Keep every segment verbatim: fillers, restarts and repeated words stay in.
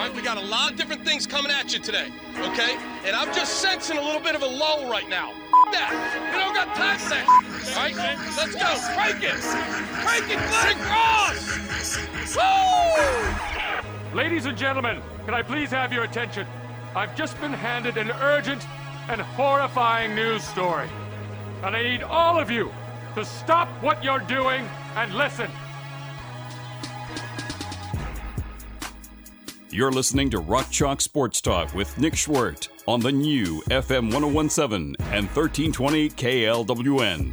right? We got a lot of different things coming at you today, okay? And I'm just sensing a little bit of a lull right now. F that. We don't got time for that. All right? Let's go. Crank it. Crank it, Glenn Cross. Woo! Ladies and gentlemen, can I please have your attention? I've just been handed an urgent and horrifying news story. And I need all of you to stop what you're doing and listen. You're listening to Rock Chalk Sports Talk with Nick Schwerdt on the new F M one oh one point seven and thirteen twenty K L W N.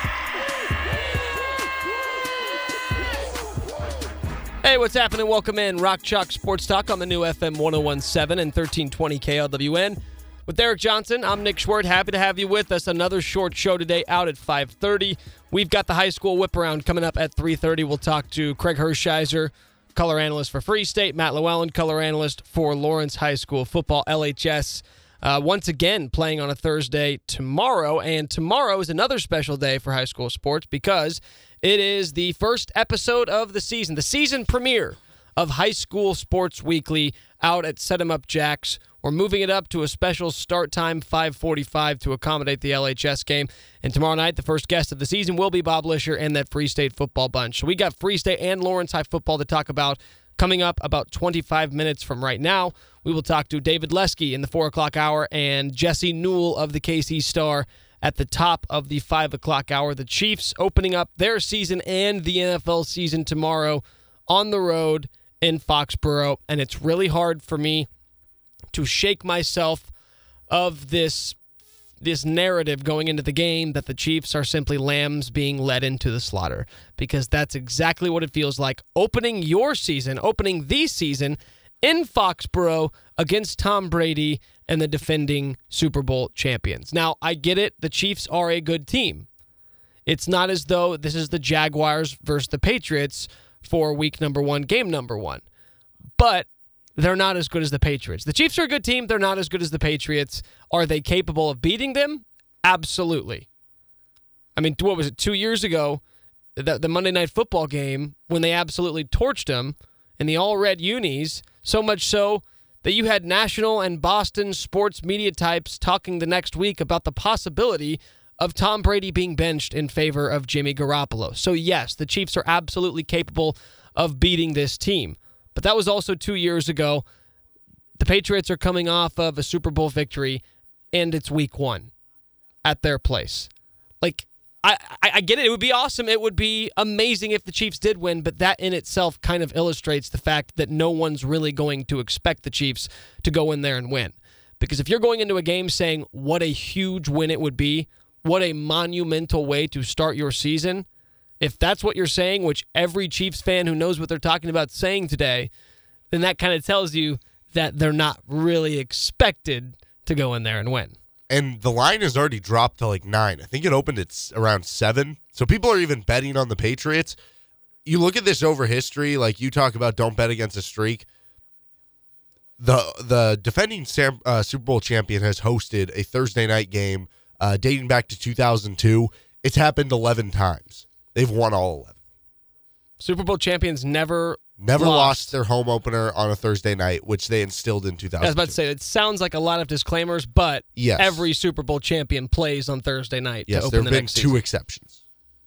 Hey, what's happening? Welcome in. Rock Chalk Sports Talk on the new F M one oh one point seven and thirteen twenty K L W N. With Eric Johnson, I'm Nick Schwerdt. Happy to have you with us. Another short show today out at five thirty. We've got the high school whip around coming up at three thirty. We'll talk to Craig Hershiser, color analyst for Free State, Matt Llewellyn, color analyst for Lawrence High School football. L H S uh, once again playing on a Thursday tomorrow, and tomorrow is another special day for high school sports because it is the first episode of the season, the season premiere of High School Sports Weekly out at Set 'em Up Jacks. We're moving it up to a special start time, five forty-five, to accommodate the L H S game. And tomorrow night, the first guest of the season will be Bob Lisher and that Free State football bunch. So we got Free State and Lawrence High football to talk about coming up about twenty-five minutes from right now. We will talk to David Lesky in the four o'clock hour and Jesse Newell of the K C Star at the top of the five o'clock hour. The Chiefs opening up their season and the N F L season tomorrow on the road in Foxborough. And it's really hard for me to shake myself of this this narrative going into the game that the Chiefs are simply lambs being led into the slaughter, because that's exactly what it feels like opening your season, opening the season in Foxborough against Tom Brady and the defending Super Bowl champions. Now, I get it. The Chiefs are a good team. It's not as though this is the Jaguars versus the Patriots for week number one, game number one. But they're not as good as the Patriots. The Chiefs are a good team. They're not as good as the Patriots. Are they capable of beating them? Absolutely. I mean, what was it, two years ago, the, the Monday Night Football game, when they absolutely torched them in the all-red unis, so much so that you had national and Boston sports media types talking the next week about the possibility of Tom Brady being benched in favor of Jimmy Garoppolo. So yes, the Chiefs are absolutely capable of beating this team. But that was also two years ago. The Patriots are coming off of a Super Bowl victory, and it's week one at their place. Like, I, I, I get it. It would be awesome. It would be amazing if the Chiefs did win, but that in itself kind of illustrates the fact that no one's really going to expect the Chiefs to go in there and win. Because if you're going into a game saying what a huge win it would be, what a monumental way to start your season, if that's what you're saying, which every Chiefs fan who knows what they're talking about saying today, then that kind of tells you that they're not really expected to go in there and win. And the line has already dropped to like nine. I think it opened at around seven. So people are even betting on the Patriots. You look at this over history, like you talk about don't bet against a streak. The the defending Sam, uh, Super Bowl champion has hosted a Thursday night game uh, dating back to two thousand two. It's happened eleven times. They've won all eleven. Super Bowl champions never Never lost. lost their home opener on a Thursday night, which they instilled in two thousand two. I was about to say, it sounds like a lot of disclaimers, but yes, every Super Bowl champion plays on Thursday night yes, to open there the have been next two season. exceptions.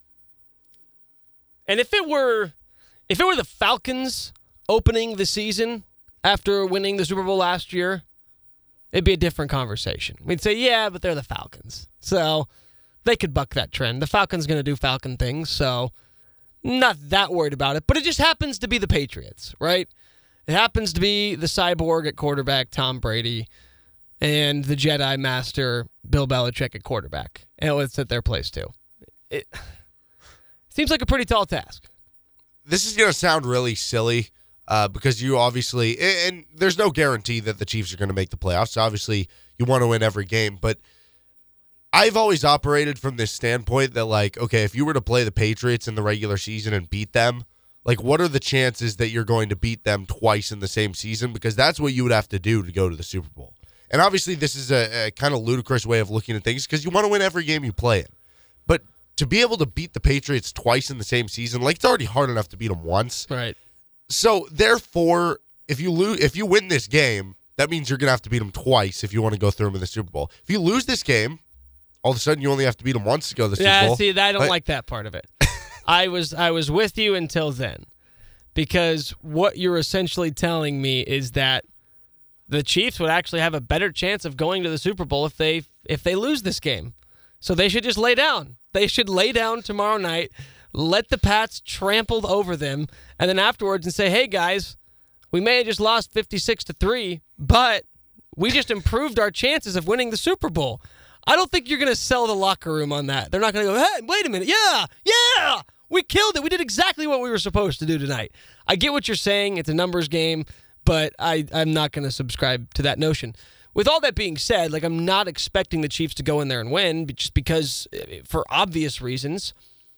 And if it were if it were the Falcons opening the season after winning the Super Bowl last year, it'd be a different conversation. We'd say, yeah, but they're the Falcons. So they could buck that trend. The Falcons going to do Falcon things, so not that worried about it. But it just happens to be the Patriots, right? It happens to be the cyborg at quarterback, Tom Brady, and the Jedi Master, Bill Belichick at quarterback. And it's at their place, too. It seems like a pretty tall task. This is going to sound really silly uh, because you obviously, and, and there's no guarantee that the Chiefs are going to make the playoffs. Obviously, you want to win every game, but I've always operated from this standpoint that, like, okay, if you were to play the Patriots in the regular season and beat them, like, what are the chances that you're going to beat them twice in the same season? Because that's what you would have to do to go to the Super Bowl. And obviously, this is a, a kind of ludicrous way of looking at things because you want to win every game you play in. But to be able to beat the Patriots twice in the same season, like, it's already hard enough to beat them once. Right. So, therefore, if you lose, if you win this game, that means you're going to have to beat them twice if you want to go through them in the Super Bowl. If you lose this game, all of a sudden you only have to beat them once to go to the Super yeah, Bowl. see, I don't but, like that part of it. I was I was with you until then, because what you're essentially telling me is that the Chiefs would actually have a better chance of going to the Super Bowl if they if they lose this game. So they should just lay down. They should lay down tomorrow night, let the Pats trample over them, and then afterwards and say, hey, guys, we may have just lost fifty-six to three, but we just improved our chances of winning the Super Bowl. I don't think you're going to sell the locker room on that. They're not going to go, hey, wait a minute. Yeah, yeah, we killed it. We did exactly what we were supposed to do tonight. I get what you're saying. It's a numbers game, but I, I'm not going to subscribe to that notion. With all that being said, like, I'm not expecting the Chiefs to go in there and win just because, for obvious reasons,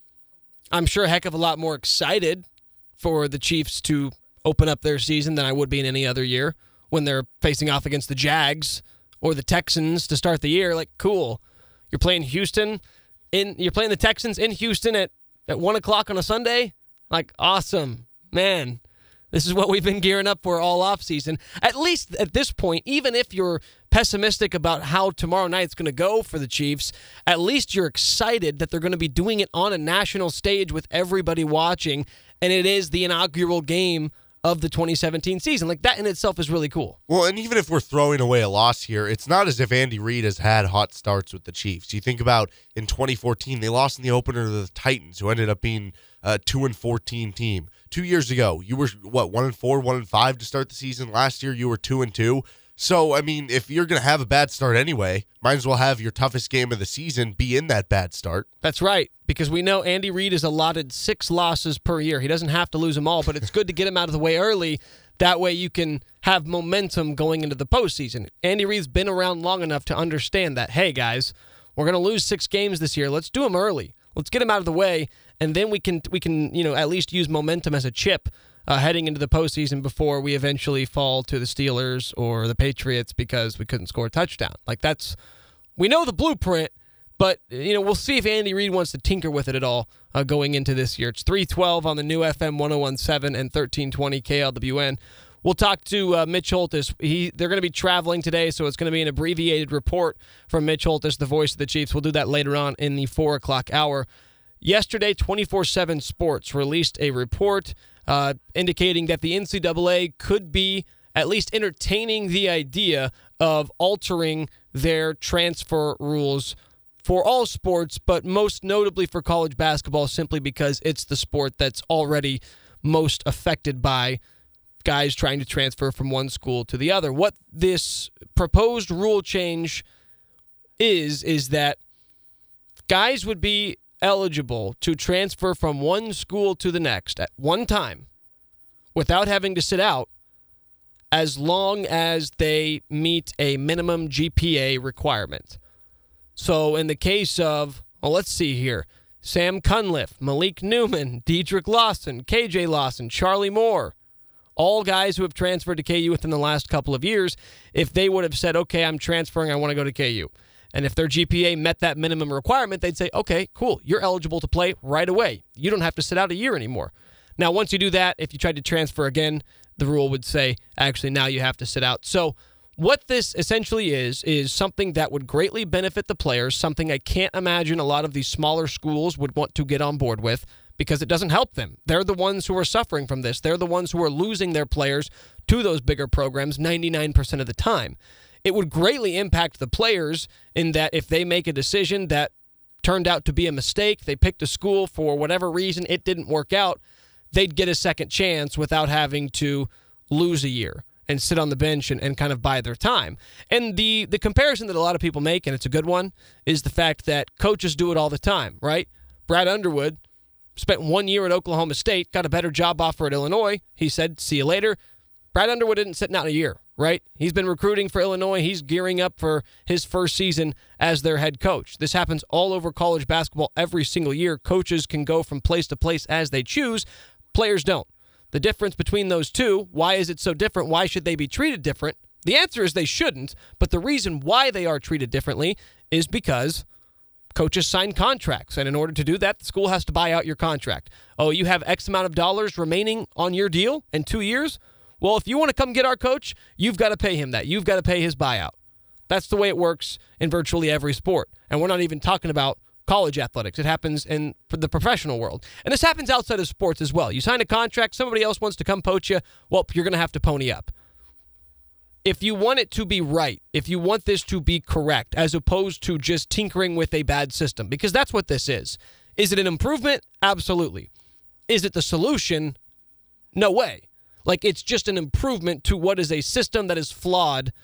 I'm sure a heck of a lot more excited for the Chiefs to open up their season than I would be in any other year when they're facing off against the Jags or the Texans to start the year. Like, cool. You're playing Houston in you're playing the Texans in Houston at, at one o'clock on a Sunday. Like, awesome. Man, this is what we've been gearing up for all offseason. At least at this point, even if you're pessimistic about how tomorrow night's going to go for the Chiefs, at least you're excited that they're going to be doing it on a national stage with everybody watching, and it is the inaugural game of the twenty seventeen season. Like, that in itself is really cool. Well, and even if we're throwing away a loss here, it's not as if Andy Reid has had hot starts with the Chiefs. You think about in twenty fourteen, they lost in the opener to the Titans, who ended up being a two and fourteen team. Two years ago, you were, what, one and four, one and five to start the season. Last year, you were two and two. So, I mean, if you're going to have a bad start anyway, might as well have your toughest game of the season be in that bad start. That's right, because we know Andy Reid is allotted six losses per year. He doesn't have to lose them all, but it's good to get him out of the way early. That way you can have momentum going into the postseason. Andy Reid's been around long enough to understand that, hey, guys, we're going to lose six games this year. Let's do them early. Let's get them out of the way, and then we can, we can, you know, at least use momentum as a chip Uh, heading into the postseason before we eventually fall to the Steelers or the Patriots because we couldn't score a touchdown. Like, that's, we know the blueprint, but, you know, we'll see if Andy Reid wants to tinker with it at all uh, going into this year. It's three twelve on the new F M one oh one point seven and thirteen twenty K L W N. We'll talk to uh, Mitch Holthus. He, they're going to be traveling today, so it's going to be an abbreviated report from Mitch Holthus, the voice of the Chiefs. We'll do that later on in the four o'clock hour. Yesterday, twenty-four seven Sports released a report uh, indicating that the N C double A could be at least entertaining the idea of altering their transfer rules for all sports, but most notably for college basketball, simply because it's the sport that's already most affected by guys trying to transfer from one school to the other. What this proposed rule change is, is that guys would be eligible to transfer from one school to the next at one time without having to sit out as long as they meet a minimum G P A requirement. So in the case of, well, let's see here, Sam Cunliffe, Malik Newman, Dedrick Lawson, K J Lawson, Charlie Moore, all guys who have transferred to K U within the last couple of years, if they would have said, okay, I'm transferring, I want to go to K U. And if their G P A met that minimum requirement, they'd say, okay, cool, you're eligible to play right away. You don't have to sit out a year anymore. Now, once you do that, if you tried to transfer again, the rule would say, actually, now you have to sit out. So what this essentially is, is something that would greatly benefit the players, something I can't imagine a lot of these smaller schools would want to get on board with because it doesn't help them. They're the ones who are suffering from this. They're the ones who are losing their players to those bigger programs ninety-nine percent of the time. It would greatly impact the players in that if they make a decision that turned out to be a mistake, they picked a school for whatever reason, it didn't work out, they'd get a second chance without having to lose a year and sit on the bench and, and kind of buy their time. And the, the comparison that a lot of people make, and it's a good one, is the fact that coaches do it all the time, right? Brad Underwood spent one year at Oklahoma State, got a better job offer at Illinois. He said, see you later. Brad Underwood didn't sit out a year, right? He's been recruiting for Illinois. He's gearing up for his first season as their head coach. This happens all over college basketball every single year. Coaches can go from place to place as they choose. Players don't. The difference between those two, why is it so different? Why should they be treated different? The answer is they shouldn't, but the reason why they are treated differently is because coaches sign contracts, and in order to do that, the school has to buy out your contract. Oh, you have X amount of dollars remaining on your deal in two years? Well, if you want to come get our coach, you've got to pay him that. You've got to pay his buyout. That's the way it works in virtually every sport. And we're not even talking about college athletics. It happens in the professional world. And this happens outside of sports as well. You sign a contract, somebody else wants to come poach you, well, you're going to have to pony up. If you want it to be right, if you want this to be correct, as opposed to just tinkering with a bad system, because that's what this is. Is it an improvement? Absolutely. Is it the solution? No way. Like, it's just an improvement to what is a system that is flawed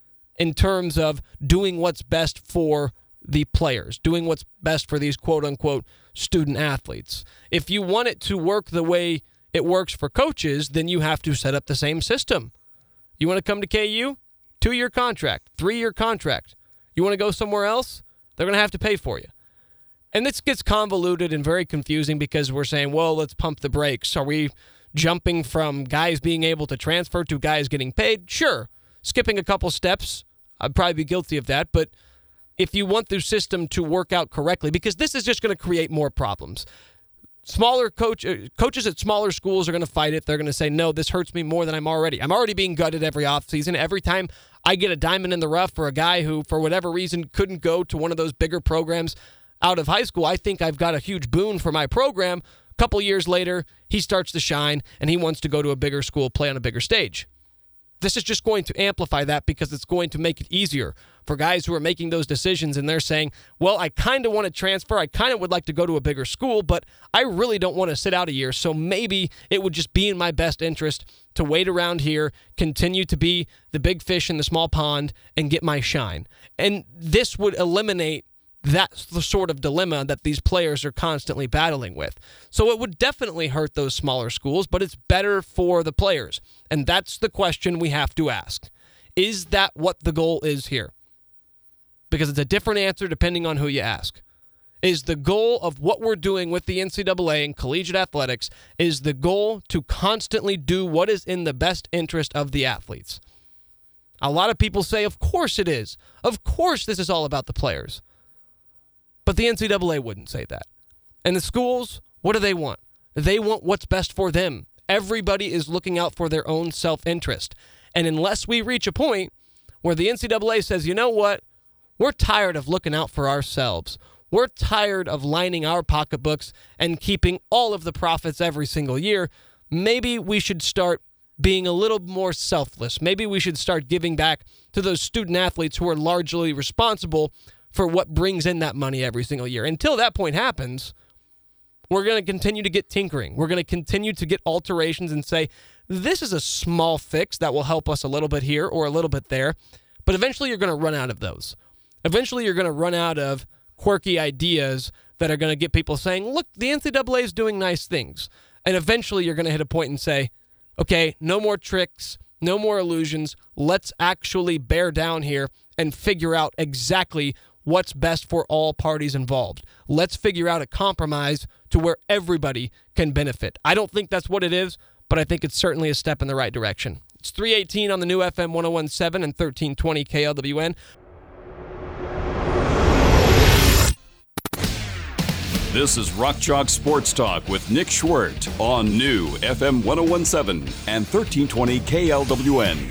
in terms of doing what's best for the players, doing what's best for these quote-unquote student athletes. If you want it to work the way it works for coaches, then you have to set up the same system. You want to come to K U? Two-year contract, three-year contract. You want to go somewhere else? They're going to have to pay for you. And this gets convoluted and very confusing because we're saying, well, let's pump the brakes. Are we jumping from guys being able to transfer to guys getting paid? Sure. Skipping a couple steps, I'd probably be guilty of that. But if you want the system to work out correctly, because this is just going to create more problems. Smaller coach uh, coaches at smaller schools are going to fight it. They're going to say, no, this hurts me more than I'm already. I'm already being gutted every offseason. Every time I get a diamond in the rough for a guy who, for whatever reason, couldn't go to one of those bigger programs out of high school, I think I've got a huge boon for my program. A couple years later, he starts to shine, and he wants to go to a bigger school, play on a bigger stage. This is just going to amplify that because it's going to make it easier for guys who are making those decisions, and they're saying, well, I kind of want to transfer. I kind of would like to go to a bigger school, but I really don't want to sit out a year, so maybe it would just be in my best interest to wait around here, continue to be the big fish in the small pond, and get my shine. And this would eliminate that's the sort of dilemma that these players are constantly battling with. So it would definitely hurt those smaller schools, but it's better for the players. And that's the question we have to ask. Is that what the goal is here? Because it's a different answer depending on who you ask. Is the goal of what we're doing with the N C double A and collegiate athletics, is the goal to constantly do what is in the best interest of the athletes? A lot of people say, of course it is. Of course this is all about the players. But the N C double A wouldn't say that. And the schools, what do they want? They want what's best for them. Everybody is looking out for their own self-interest. And unless we reach a point where the N C double A says, you know what? We're tired of looking out for ourselves. We're tired of lining our pocketbooks and keeping all of the profits every single year. Maybe we should start being a little more selfless. Maybe we should start giving back to those student athletes who are largely responsible for what brings in that money every single year. Until that point happens, we're going to continue to get tinkering. We're going to continue to get alterations and say, this is a small fix that will help us a little bit here or a little bit there. But eventually you're going to run out of those. Eventually you're going to run out of quirky ideas that are going to get people saying, look, the N C double A is doing nice things. And eventually you're going to hit a point and say, okay, no more tricks, no more illusions. Let's actually bear down here and figure out exactly what's best for all parties involved. Let's figure out a compromise to where everybody can benefit. I don't think that's what it is, but I think it's certainly a step in the right direction. It's three eighteen on the new F M one oh one point seven and thirteen twenty K L W N. This is Rock Chalk Sports Talk with Nick Schwert on new F M one oh one point seven and thirteen twenty K L W N.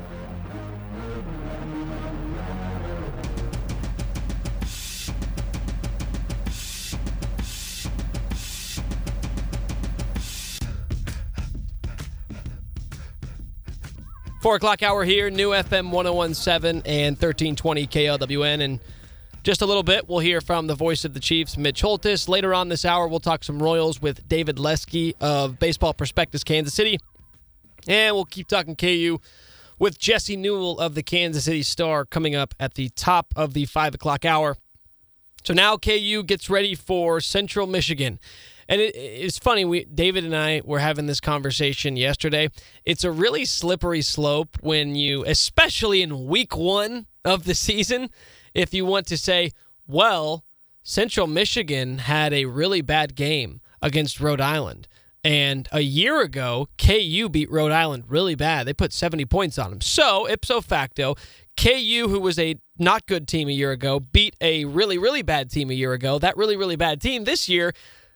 Four o'clock hour here, new F M one oh one point seven and thirteen twenty K L W N. And just a little bit, we'll hear from the voice of the Chiefs, Mitch Holthus. Later on this hour, we'll talk some Royals with David Lesky of Baseball Prospectus Kansas City. And we'll keep talking K U with Jesse Newell of the Kansas City Star coming up at the top of the five o'clock hour. So now K U gets ready for Central Michigan. And it, it's funny, we David and I were having this conversation yesterday. It's a really slippery slope when you, especially in week one of the season, if you want to say, well, Central Michigan had a really bad game against Rhode Island. And a year ago, K U beat Rhode Island really bad. They put seventy points on them. So, ipso facto, K U, who was a not good team a year ago, beat a really, really bad team a year ago. That really, really bad team this year,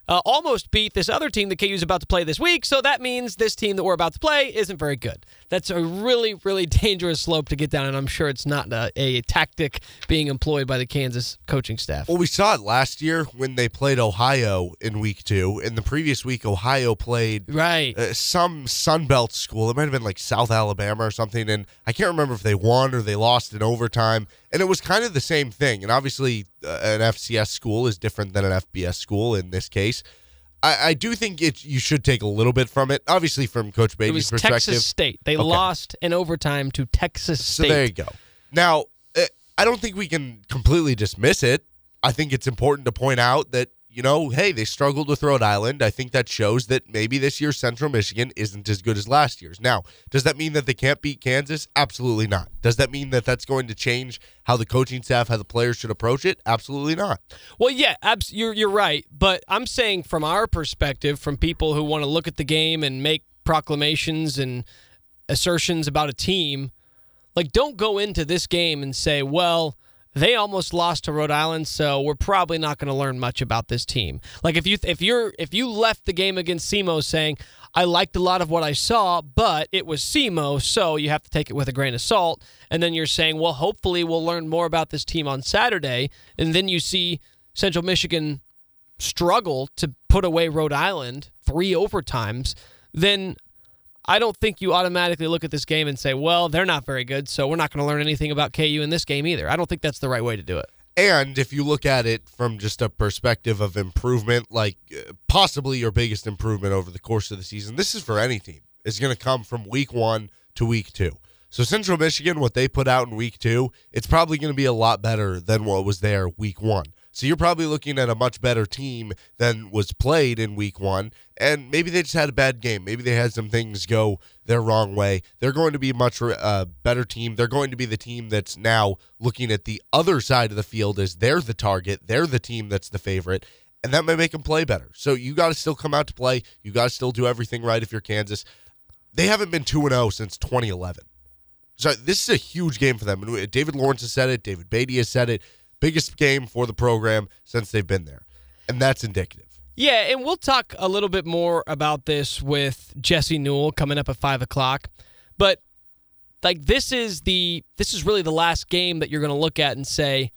uh, almost beat this other team that K U is about to play this week, so that means this team that we're about to play isn't very good. That's a really, really dangerous slope to get down, and I'm sure it's not a, a tactic being employed by the Kansas coaching staff. Well, we saw it last year when they played Ohio in week two. In the previous week, Ohio played right. uh, some Sun Belt school. It might have been like South Alabama or something, and I can't remember if they won or they lost in overtime. And it was kind of the same thing. And obviously, uh, an F C S school is different than an F B S school in this case. I, I do think it. You should take a little bit from it. Obviously, from Coach Beatty's it was perspective. Texas State. They okay. lost in overtime to Texas State. So there you go. Now, uh, I don't think we can completely dismiss it. I think it's important to point out that, you know, hey, they struggled with Rhode Island. I think that shows that maybe this year's Central Michigan isn't as good as last year's. Now, does that mean that they can't beat Kansas? Absolutely not. Does that mean that that's going to change how the coaching staff, how the players should approach it? Absolutely not. Well, yeah, abs- you're you're right. But I'm saying from our perspective, from people who want to look at the game and make proclamations and assertions about a team, like, don't go into this game and say, well, they almost lost to Rhode Island, so we're probably not going to learn much about this team. Like if you if you're if you left the game against S E M O saying, I liked a lot of what I saw, but it was S E M O, so you have to take it with a grain of salt. And then you're saying, well, hopefully we'll learn more about this team on Saturday. And then you see Central Michigan struggle to put away Rhode Island three overtimes. Then I don't think you automatically look at this game and say, well, they're not very good, so we're not going to learn anything about K U in this game either. I don't think that's the right way to do it. And if you look at it from just a perspective of improvement, like uh, possibly your biggest improvement over the course of the season, this is for any team, is going to come from week one to week two. So Central Michigan, what they put out in week two, it's probably going to be a lot better than what was there week one. So you're probably looking at a much better team than was played in week one, and maybe they just had a bad game. Maybe they had some things go their wrong way. They're going to be a much uh, better team. They're going to be the team that's now looking at the other side of the field as they're the target. They're the team that's the favorite, and that may make them play better. So you got to still come out to play. You got to still do everything right if you're Kansas. They haven't been two and oh since twenty eleven. So this is a huge game for them. David Lawrence has said it. David Beatty has said it. Biggest game for the program since they've been there. And that's indicative. Yeah, and we'll talk a little bit more about this with Jesse Newell coming up at five o'clock. But, like, this is the this is really the last game that you're going to look at and say,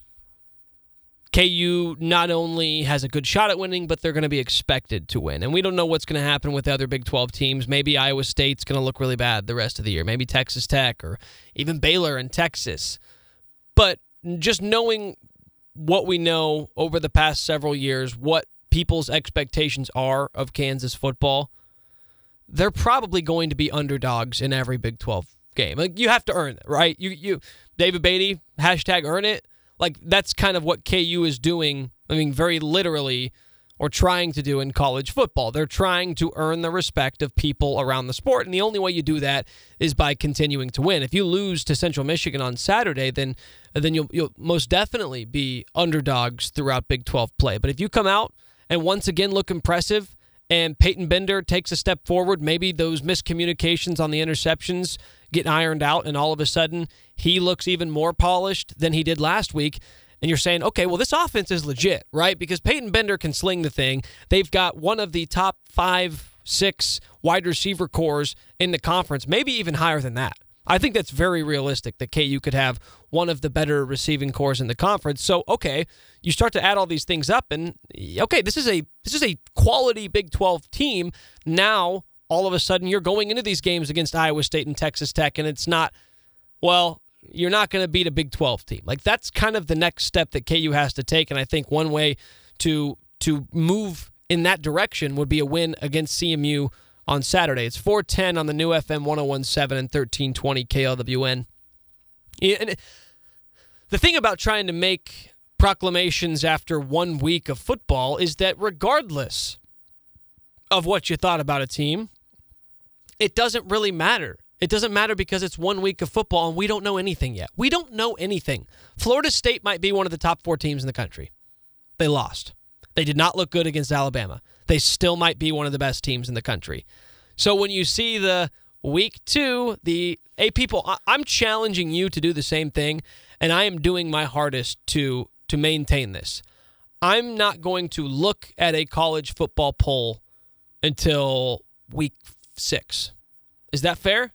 K U not only has a good shot at winning, but they're going to be expected to win. And we don't know what's going to happen with the other Big twelve teams. Maybe Iowa State's going to look really bad the rest of the year. Maybe Texas Tech or even Baylor and Texas. But just knowing what we know over the past several years, what people's expectations are of Kansas football, they're probably going to be underdogs in every Big twelve game. Like, you have to earn it, right? You, you, David Beatty, hashtag earn it. Like, that's kind of what K U is doing, I mean, very literally, or trying to do in college football. They're trying to earn the respect of people around the sport, and the only way you do that is by continuing to win. If you lose to Central Michigan on Saturday, then then you'll, you'll most definitely be underdogs throughout Big twelve play. But if you come out and once again look impressive, and Peyton Bender takes a step forward, maybe those miscommunications on the interceptions get ironed out, and all of a sudden he looks even more polished than he did last week, and you're saying, okay, well, this offense is legit, right? Because Peyton Bender can sling the thing. They've got one of the top five, six wide receiver cores in the conference, maybe even higher than that. I think that's very realistic that K U could have one of the better receiving cores in the conference. So, okay, you start to add all these things up, and okay, this is a this is a quality Big twelve team. Now, all of a sudden, you're going into these games against Iowa State and Texas Tech, and it's not, well, you're not going to beat a Big twelve team. Like, that's kind of the next step that K U has to take, and I think one way to to move in that direction would be a win against C M U on Saturday. It's four ten on the new F M one oh one point seven and thirteen twenty K L W N. And the thing about trying to make proclamations after one week of football is that regardless of what you thought about a team, it doesn't really matter. It doesn't matter because it's one week of football and we don't know anything yet. We don't know anything. Florida State might be one of the top four teams in the country. They lost. They did not look good against Alabama. They still might be one of the best teams in the country. So when you see the week two, the hey people, I'm challenging you to do the same thing, and I am doing my hardest to to maintain this. I'm not going to look at a college football poll until week six. Is that fair?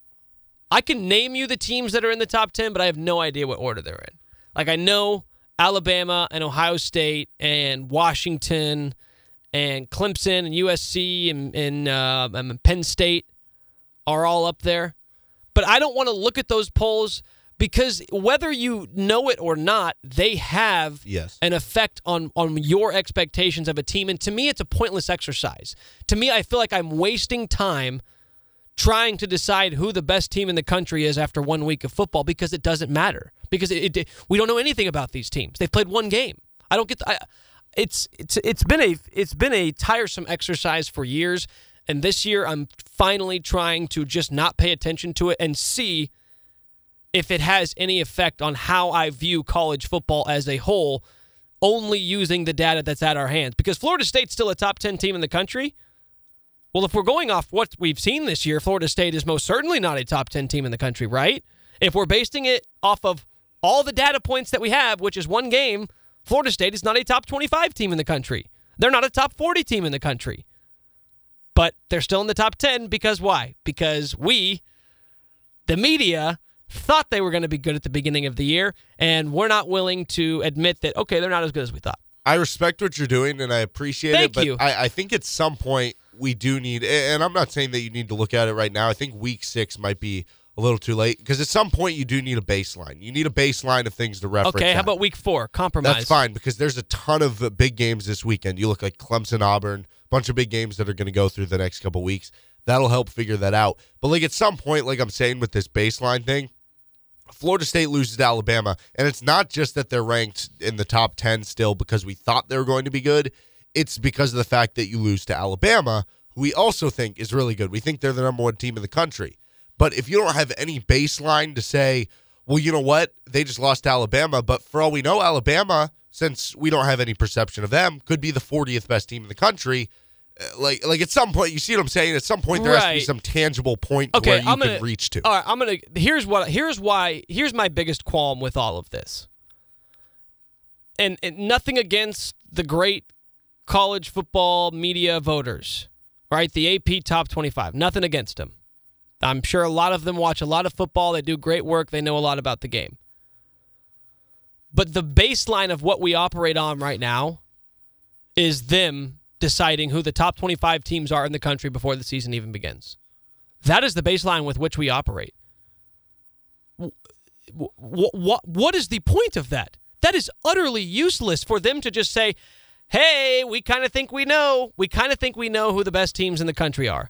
I can name you the teams that are in the top ten, but I have no idea what order they're in. Like, I know Alabama and Ohio State and Washington and Clemson and U S C and, and, uh, and Penn State are all up there. But I don't want to look at those polls because whether you know it or not, they have yes. an effect on, on your expectations of a team. And to me, it's a pointless exercise. To me, I feel like I'm wasting time trying to decide who the best team in the country is after one week of football because it doesn't matter. Because it, it, we don't know anything about these teams. They've played one game. I don't get. The, I, it's it's it's been a it's been a tiresome exercise for years, and this year I'm finally trying to just not pay attention to it and see if it has any effect on how I view college football as a whole, only using the data that's at our hands. Because Florida State's still a top ten team in the country. Well, if we're going off what we've seen this year, Florida State is most certainly not a top ten team in the country, right? If we're basing it off of all the data points that we have, which is one game, Florida State is not a top twenty-five team in the country. They're not a top forty team in the country. But they're still in the top ten because why? Because we, the media, thought they were going to be good at the beginning of the year, and we're not willing to admit that, okay, they're not as good as we thought. I respect what you're doing, and I appreciate Thank it, but you. I, I think at some point we do need, and I'm not saying that you need to look at it right now. I think week six might be a little too late, because at some point you do need a baseline. You need a baseline of things to reference. Okay, how at. about week four? Compromise. That's fine, because there's a ton of uh, big games this weekend. You look like Clemson, Auburn, a bunch of big games that are going to go through the next couple weeks. That'll help figure that out. But like at some point, like I'm saying with this baseline thing, Florida State loses to Alabama, and it's not just that they're ranked in the top ten still because we thought they were going to be good. It's because of the fact that you lose to Alabama, who we also think is really good. We think they're the number one team in the country. But if you don't have any baseline to say, well, you know what, they just lost to Alabama, but for all we know, Alabama, since we don't have any perception of them, could be the fortieth best team in the country. Like, like at some point, you see what I'm saying? At some point, there right. has to be some tangible point okay, where you I'm can gonna, reach to. All right, I'm gonna. Here's what. Here's why. Here's my biggest qualm with all of this. And, and nothing against the great college football media voters, right? The A P Top twenty-five. Nothing against them. I'm sure a lot of them watch a lot of football. They do great work. They know a lot about the game. But the baseline of what we operate on right now is them deciding who the top twenty-five teams are in the country before the season even begins. That is the baseline with which we operate. What, what, what is the point of that? That is utterly useless for them to just say, hey, we kind of think we know. We kind of think we know who the best teams in the country are.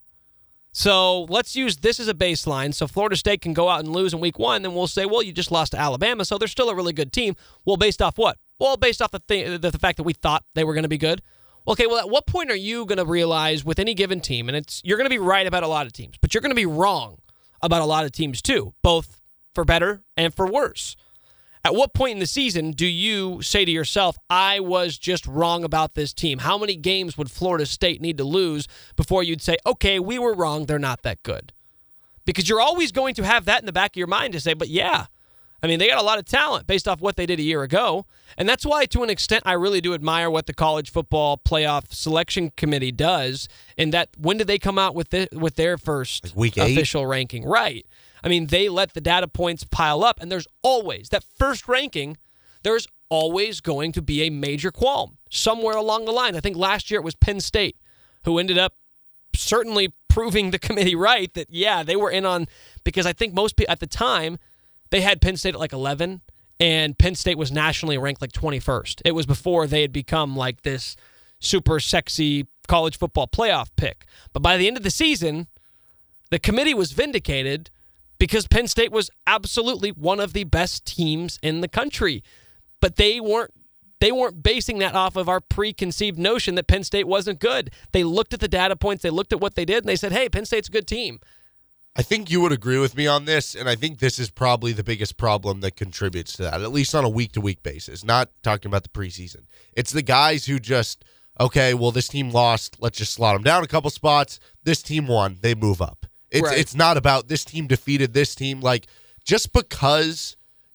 So let's use this as a baseline so Florida State can go out and lose in week one, then we'll say, well, you just lost to Alabama, so they're still a really good team. Well, based off what? Well, based off the, th- the, the fact that we thought they were going to be good. Okay, well, at what point are you going to realize with any given team, and it's you're going to be right about a lot of teams, but you're going to be wrong about a lot of teams too, both for better and for worse. At what point in the season do you say to yourself, I was just wrong about this team? How many games would Florida State need to lose before you'd say, okay, we were wrong, they're not that good? Because you're always going to have that in the back of your mind to say, but yeah, I mean, they got a lot of talent based off what they did a year ago. And that's why, to an extent, I really do admire what the College Football Playoff Selection Committee does. In that, when did they come out with the, with their first like week eight? Official ranking? Right. I mean, they let the data points pile up, and there's always, that first ranking, there's always going to be a major qualm somewhere along the line. I think last year it was Penn State, who ended up certainly proving the committee right that, yeah, they were in on, because I think most people at the time, they had Penn State at like eleven, and Penn State was nationally ranked like twenty-first. It was before they had become like this super sexy college football playoff pick. But by the end of the season, the committee was vindicated because Penn State was absolutely one of the best teams in the country. But they weren't they weren't basing that off of our preconceived notion that Penn State wasn't good. They looked at the data points, they looked at what they did, and they said, hey, Penn State's a good team. I think you would agree with me on this, and I think this is probably the biggest problem that contributes to that, at least on a week-to-week basis, not talking about the preseason. It's the guys who just, okay, well, this team lost, let's just slot them down a couple spots. This team won, they move up. It's right. It's not about this team defeated this team. Like, just because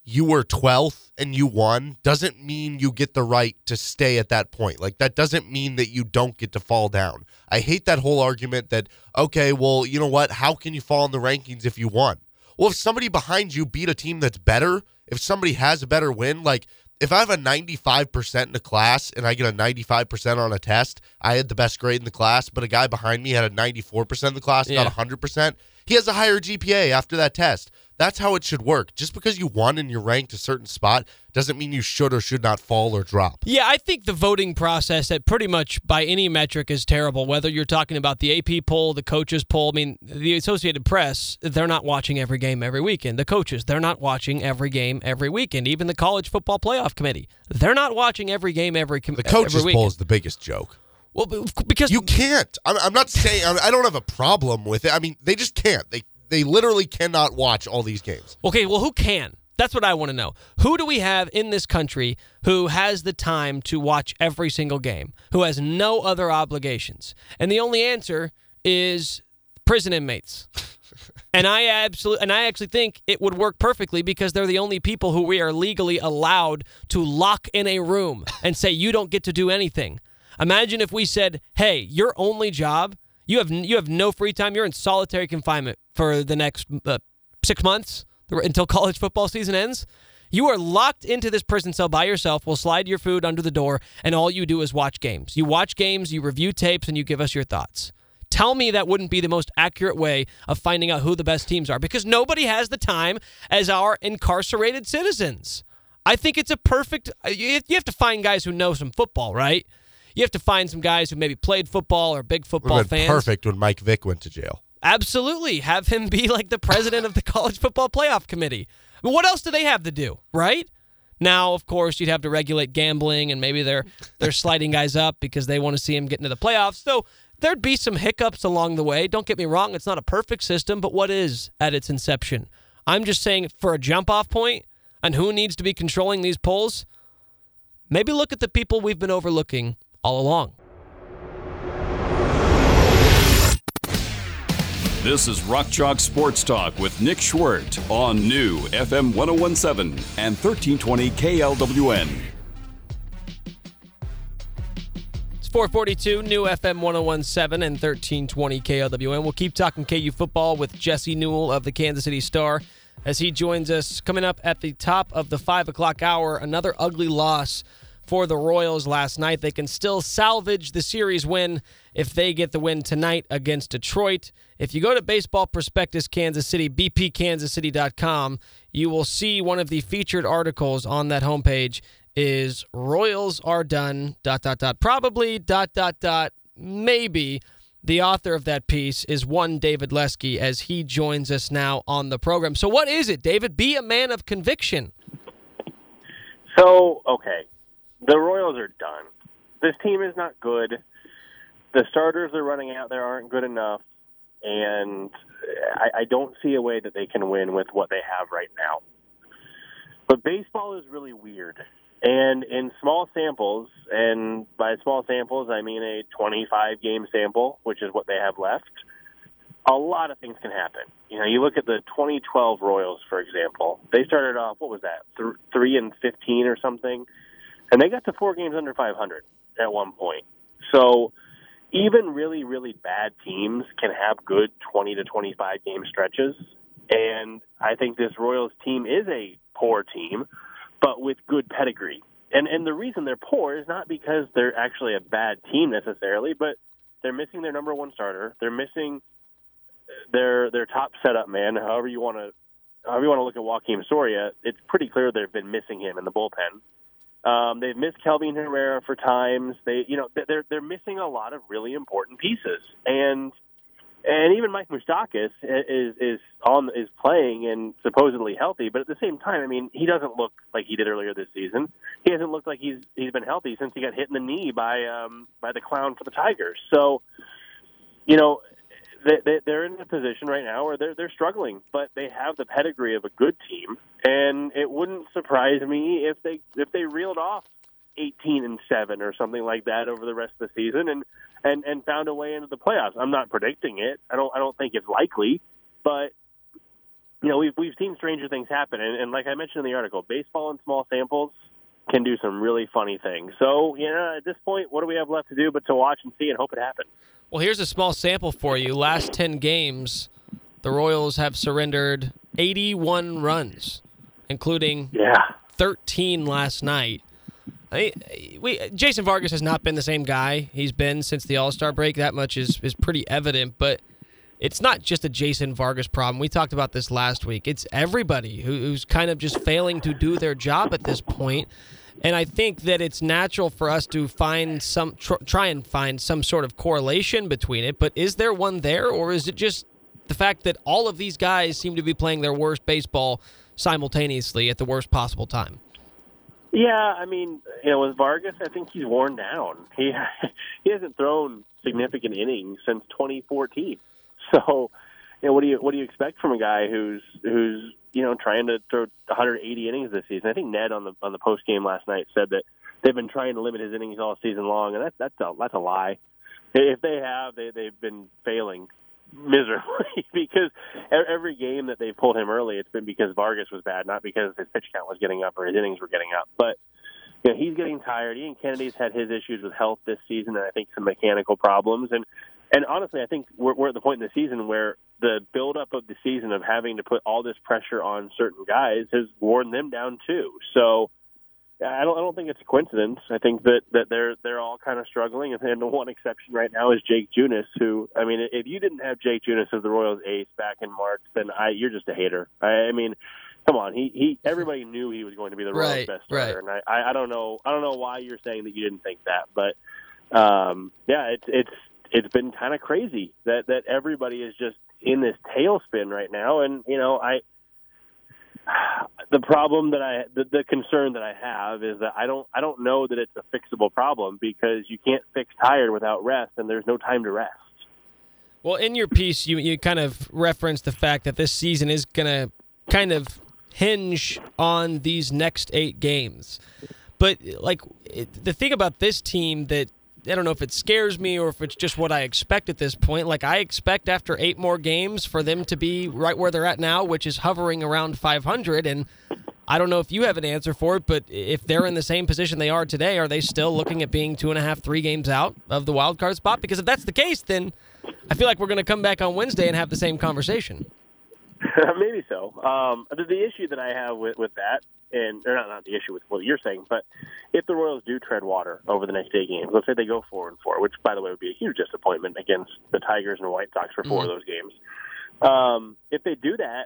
you were twelfth and you won doesn't mean you get the right to stay at that point. Like, that doesn't mean that you don't get to fall down. I hate that whole argument that, okay, well, you know what? How can you fall in the rankings if you won? Well, if somebody behind you beat a team that's better, if somebody has a better win, like if I have a ninety-five percent in a class and I get a ninety-five percent on a test, I had the best grade in the class, but a guy behind me had a ninety-four percent in the class, Yeah. not one hundred percent. He has a higher G P A after that test. That's how it should work. Just because you won and you're ranked a certain spot doesn't mean you should or should not fall or drop. Yeah, I think the voting process at pretty much by any metric is terrible, whether you're talking about the A P poll, the coaches poll. I mean, the Associated Press, they're not watching every game every weekend. The coaches, they're not watching every game every weekend. Even the College Football Playoff Committee, they're not watching every game every, com- The coaches every weekend. poll is the biggest joke. Well, because You can't. I'm, I'm not saying, I don't have a problem with it. I mean, they just can't. They They literally cannot watch all these games. Okay, well, who can? That's what I want to know. Who do we have in this country who has the time to watch every single game, who has no other obligations? And the only answer is prison inmates. and I absolutely, and I actually think it would work perfectly because they're the only people who we are legally allowed to lock in a room and say you don't get to do anything. Imagine if we said, "Hey, your only job." You have you have no free time. You're in solitary confinement for the next uh, six months until college football season ends. You are locked into this prison cell by yourself. We'll slide your food under the door, and all you do is watch games. You watch games, you review tapes, and you give us your thoughts. Tell me that wouldn't be the most accurate way of finding out who the best teams are, because nobody has the time as our incarcerated citizens. I think it's a perfect... You have to find guys who know some football, right? You have to find some guys who maybe played football or big football Would have been fans. perfect when Mike Vick went to jail. Absolutely. Have him be like the president of the College Football Playoff Committee. But what else do they have to do, right? Now, of course, you'd have to regulate gambling, and maybe they're they're sliding guys up because they want to see him get into the playoffs. So there'd be some hiccups along the way. Don't get me wrong, it's not a perfect system, but what is at its inception? I'm just saying for a jump-off point on who needs to be controlling these polls, maybe look at the people we've been overlooking all along. This is Rock Chalk Sports Talk with Nick Schwert on New F M ten seventeen and thirteen twenty K L W N. It's four forty-two, New F M ten seventeen and thirteen twenty K L W N. We'll keep talking K U football with Jesse Newell of the Kansas City Star as he joins us coming up at the top of the five o'clock hour. Another ugly loss for the Royals last night. They can still salvage the series win if they get the win tonight against Detroit. If you go to Baseball Prospectus Kansas City, b p kansas city dot com, you will see one of the featured articles on that homepage is Royals are done, dot, dot, dot, probably, dot, dot, dot, maybe. The author of that piece is one David Lesky as he joins us now on the program. So what is it, David? Be a man of conviction. So, okay. The Royals are done. This team is not good. The starters they're running out there aren't good enough, and I, I don't see a way that they can win with what they have right now. But baseball is really weird. And in small samples, and by small samples I mean a twenty-five game sample, which is what they have left, a lot of things can happen. You know, you look at the twenty twelve Royals, for example. They started off, what was that, th- three and fifteen or something? And they got to four games under five hundred at one point. So even really, really bad teams can have good twenty to twenty-five game stretches. And I think this Royals team is a poor team, but with good pedigree. And and the reason they're poor is not because they're actually a bad team necessarily, but they're missing their number one starter. They're missing their their top setup man, however you want to however you want to look at Joakim Soria. It's pretty clear they've been missing him in the bullpen. Um, they've missed Kelvin Herrera for times. They, you know, they're they're missing a lot of really important pieces, and and even Mike Moustakas is is on is playing and supposedly healthy, but at the same time, I mean, he doesn't look like he did earlier this season. He hasn't looked like he's he's been healthy since he got hit in the knee by um, by the clown for the Tigers. So, you know, they, they're in a position right now where they're they're struggling, but they have the pedigree of a good team, and it wouldn't surprise me if they if they reeled off eighteen and seven or something like that over the rest of the season and, and, and found a way into the playoffs. I'm not predicting it. I don't I don't think it's likely, but you know, we've we've seen stranger things happen, and, and like I mentioned in the article, baseball in small samples can do some really funny things. So, you know, at this point, what do we have left to do but to watch and see and hope it happens? Well, here's a small sample for you. Last ten games, the Royals have surrendered eighty-one runs, including yeah. thirteen last night. I mean, we, Jason Vargas has not been the same guy he's been since the All-Star break. That much is, is pretty evident, but it's not just a Jason Vargas problem. We talked about this last week. It's everybody who, who's kind of just failing to do their job at this point. And I think that it's natural for us to find some tr- try and find some sort of correlation between it. But is there one there, or is it just the fact that all of these guys seem to be playing their worst baseball simultaneously at the worst possible time? Yeah, I mean, you know, with Vargas, I think he's worn down. He he hasn't thrown significant innings since twenty fourteen. So, you know, what do you what do you expect from a guy who's who's you know trying to throw one hundred eighty innings this season? I think Ned on the on the post game last night said that they've been trying to limit his innings all season long, and that's that's a that's a lie. If they have, they they've been failing miserably because every game that they pulled him early, it's been because Vargas was bad, not because his pitch count was getting up or his innings were getting up. But you know, he's getting tired. Ian Kennedy's had his issues with health this season, and I think some mechanical problems. And and honestly, I think we're, we're at the point in the season where the buildup of the season of having to put all this pressure on certain guys has worn them down too. So I don't I don't think it's a coincidence. I think that, that they're they're all kind of struggling, and the one exception right now is Jake Junis, who, I mean, if you didn't have Jake Junis as the Royals ace back in March, then I you're just a hater. I, I mean, come on, he, he everybody knew he was going to be the Royals' right, best starter, right. and I, I I don't know I don't know why you're saying that you didn't think that, but um, yeah, it's it's it's been kind of crazy that that everybody is just in this tailspin right now, and you know I. The problem that I, the, the concern that I have is that I don't, I don't know that it's a fixable problem because you can't fix tired without rest, and there's no time to rest. Well, in your piece, you you kind of referenced the fact that this season is going to kind of hinge on these next eight games. But like it, the thing about this team that I don't know if it scares me or if it's just what I expect at this point. Like, I expect after eight more games for them to be right where they're at now, which is hovering around five hundred. And I don't know if you have an answer for it, but if they're in the same position they are today, are they still looking at being two and a half, three games out of the wild card spot? Because if that's the case, then I feel like we're going to come back on Wednesday and have the same conversation. Maybe so. Um, the, the issue that I have with, with that, and or not, not the issue with what you're saying, but if the Royals do tread water over the next eight games, let's say they go four and four, which, by the way, would be a huge disappointment against the Tigers and White Sox for four mm-hmm. of those games. Um, if they do that,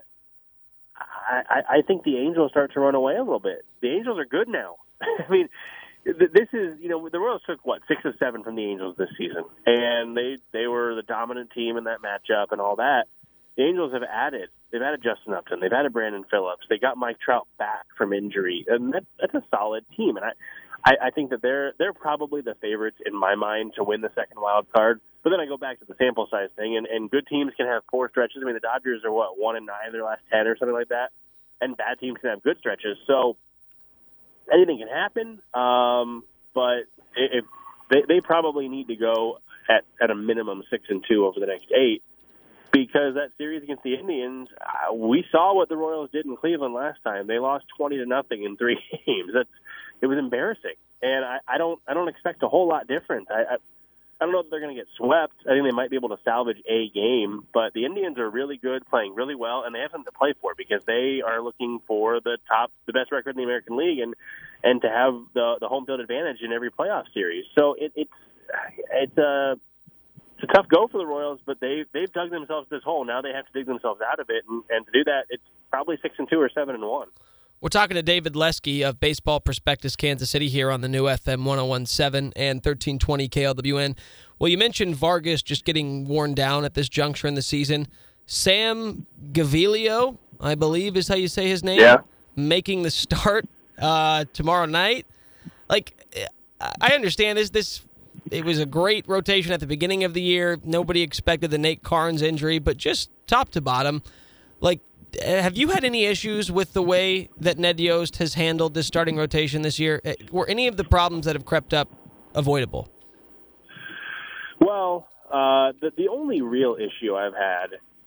I, I, I think the Angels start to run away a little bit. The Angels are good now. I mean, this is, you know, the Royals took, what, six of seven from the Angels this season, and they, they were the dominant team in that matchup and all that. The Angels have added. They've added Justin Upton. They've added Brandon Phillips. They got Mike Trout back from injury, and that, that's a solid team. And I, I, I think that they're they're probably the favorites in my mind to win the second wild card. But then I go back to the sample size thing, and, and good teams can have four stretches. I mean, the Dodgers are what one and nine their last ten or something like that, and bad teams can have good stretches. So anything can happen. Um, but if they, they probably need to go at at a minimum six and two over the next eight. Because that series against the Indians, uh, we saw what the Royals did in Cleveland last time. They lost twenty to nothing in three games. That's it was embarrassing, and I, I don't I don't expect a whole lot different. I I, I don't know if they're going to get swept. I think they might be able to salvage a game, but the Indians are really good, playing really well, and they have something to play for because they are looking for the top, the best record in the American League, and and to have the the home field advantage in every playoff series. So it, it's it's a It's a tough go for the Royals, but they they've dug themselves this hole. Now they have to dig themselves out of it, and, and to do that, it's probably six and two or seven and one. We're talking to David Lesky of Baseball Prospectus Kansas City here on the new F M one oh one point seven and thirteen twenty K L W N. Well, you mentioned Vargas just getting worn down at this juncture in the season. Sam Gaviglio, I believe is how you say his name, yeah. making the start uh, tomorrow night. Like, I understand this this. It was a great rotation at the beginning of the year. Nobody expected the Nate Carnes injury, but just top to bottom, like, have you had any issues with the way that Ned Yost has handled this starting rotation this year? Were any of the problems that have crept up avoidable? Well, uh, the, the only real issue I've had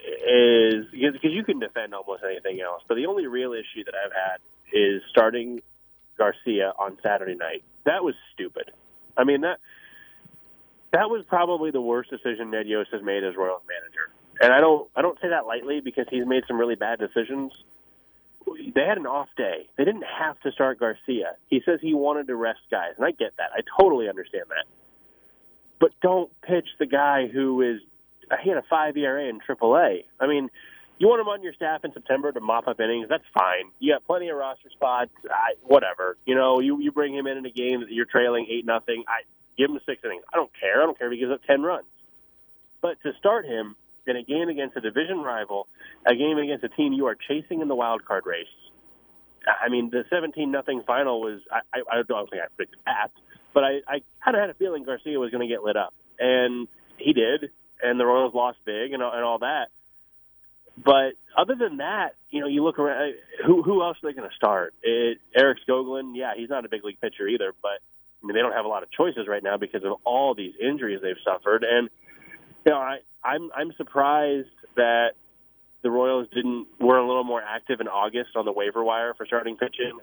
is because you can defend almost anything else, but the only real issue that I've had is starting Garcia on Saturday night. That was stupid. I mean, that that was probably the worst decision Ned Yost has made as Royals manager. And I don't I don't say that lightly because he's made some really bad decisions. They had an off day. They didn't have to start Garcia. He says he wanted to rest guys, and I get that. I totally understand that. But don't pitch the guy who is he had a five E R A in triple A. I mean, you want him on your staff in September to mop up innings, that's fine. You got plenty of roster spots, I, whatever. You know, you, you bring him in in a game that you're trailing eight nothing. I give him six innings. I don't care. I don't care if he gives up ten runs. But to start him in a game against a division rival, a game against a team you are chasing in the wild card race. I mean, the seventeen nothing final was, I, I, I don't think I predicted that, but I, I kind of had a feeling Garcia was going to get lit up. And he did, and the Royals lost big and, and all that. But other than that, you know, you look around, who who else are they going to start? It, Eric Skoglund, yeah, he's not a big league pitcher either, but I mean, they don't have a lot of choices right now because of all these injuries they've suffered. And, you know, I, I'm I'm surprised that the Royals didn't were a little more active in August on the waiver wire for starting pitching.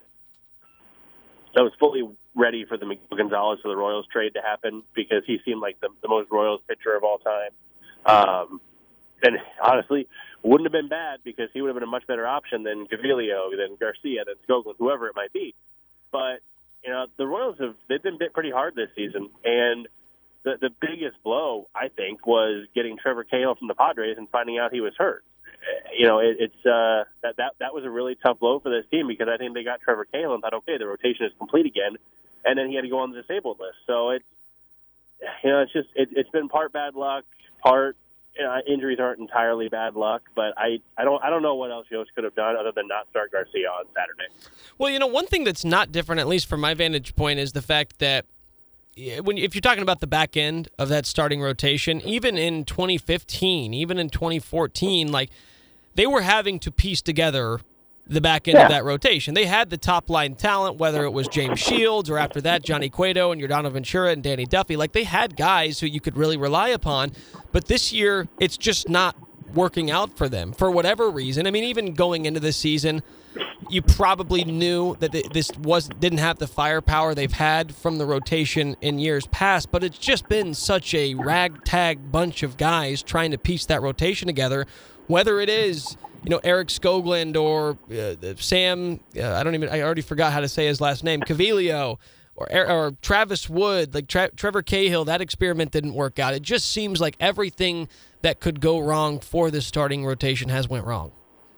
I was fully ready for the Miguel Gonzalez to the Royals trade to happen because he seemed like the, the most Royals pitcher of all time. Um, and honestly, wouldn't have been bad because he would have been a much better option than Gaviglio, than Garcia, than Skoglund, whoever it might be. But, you know, the Royals have they've been bit pretty hard this season. And the, the biggest blow, I think, was getting Trevor Cahill from the Padres and finding out he was hurt. You know, it, it's uh, that, that that was a really tough blow for this team because I think they got Trevor Cahill and thought, okay, the rotation is complete again, and then he had to go on the disabled list. So it's you know, it's just it, it's been part bad luck, part you know, injuries aren't entirely bad luck, but I, I don't I don't know what else Yost could have done other than not start Garcia on Saturday. Well, you know, one thing that's not different, at least from my vantage point, is the fact that when if you're talking about the back end of that starting rotation, even in twenty fifteen, even in twenty fourteen, like they were having to piece together the back end yeah. of that rotation. They had the top line talent, whether it was James Shields or after that Johnny Cueto and Yordano Ventura and Danny Duffy. Like they had guys who you could really rely upon, but this year it's just not working out for them for whatever reason. I mean, even going into this season, you probably knew that this was didn't have the firepower they've had from the rotation in years past, but it's just been such a ragtag bunch of guys trying to piece that rotation together, whether it is, you know, Eric Skoglund or uh, Sam, uh, I don't even, I already forgot how to say his last name, Gaviglio, or, or Travis Wood, like Tra- Trevor Cahill. That experiment didn't work out. It just seems like everything that could go wrong for this starting rotation has went wrong.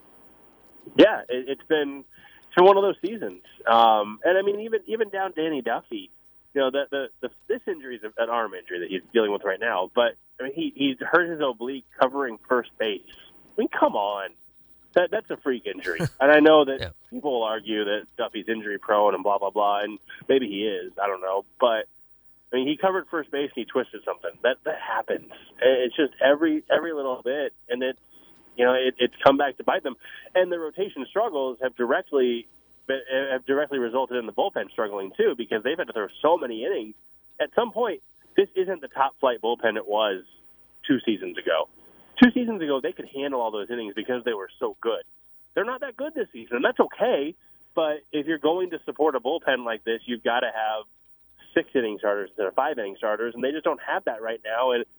Yeah, it, it's been it's been one of those seasons, um, and I mean even even down Danny Duffy, you know the the, the this injury is an arm injury that he's dealing with right now, but I mean he he hurt his oblique covering first base. I mean, come on, that that's a freak injury, and I know that yeah. people will argue that Duffy's injury prone and blah blah blah, and maybe he is, I don't know, but I mean he covered first base and he twisted something. That that happens. It's just every every little bit, and it's. You know, it, it's come back to bite them, and the rotation struggles have directly have directly resulted in the bullpen struggling too because they've had to throw so many innings. At some point, this isn't the top flight bullpen it was two seasons ago. Two seasons ago, they could handle all those innings because they were so good. They're not that good this season, and that's okay. But if you're going to support a bullpen like this, you've got to have six inning starters instead of five inning starters, and they just don't have that right now. And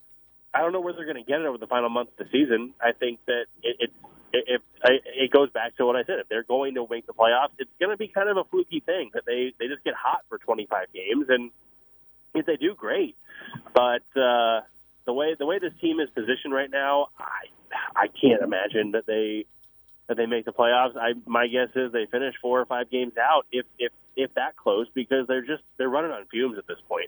I don't know where they're going to get it over the final month of the season. I think that it it, it it it goes back to what I said. If they're going to make the playoffs, it's going to be kind of a fluky thing that they, they just get hot for twenty-five games, and if they do, great. But uh, the way the way this team is positioned right now, I I can't imagine that they that they make the playoffs. I my guess is they finish four or five games out, if if if that close, because they're just they're running on fumes at this point.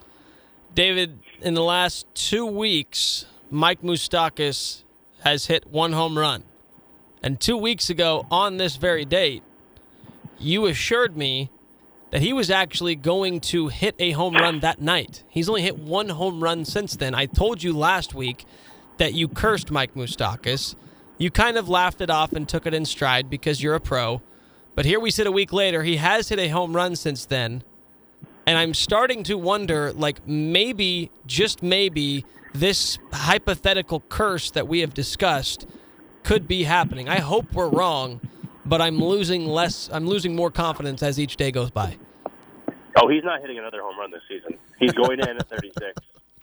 David, in the last two weeks, Mike Moustakas has hit one home run. And two weeks ago, on this very date, you assured me that he was actually going to hit a home run that night. He's only hit one home run since then. I told you last week that you cursed Mike Moustakas. You kind of laughed it off and took it in stride because you're a pro. But here we sit a week later. He has hit a home run since then. And I'm starting to wonder, like, maybe, just maybe, this hypothetical curse that we have discussed could be happening. I hope we're wrong, but I'm losing less. I'm losing more confidence as each day goes by. Oh, he's not hitting another home run this season. He's going to end at thirty-six.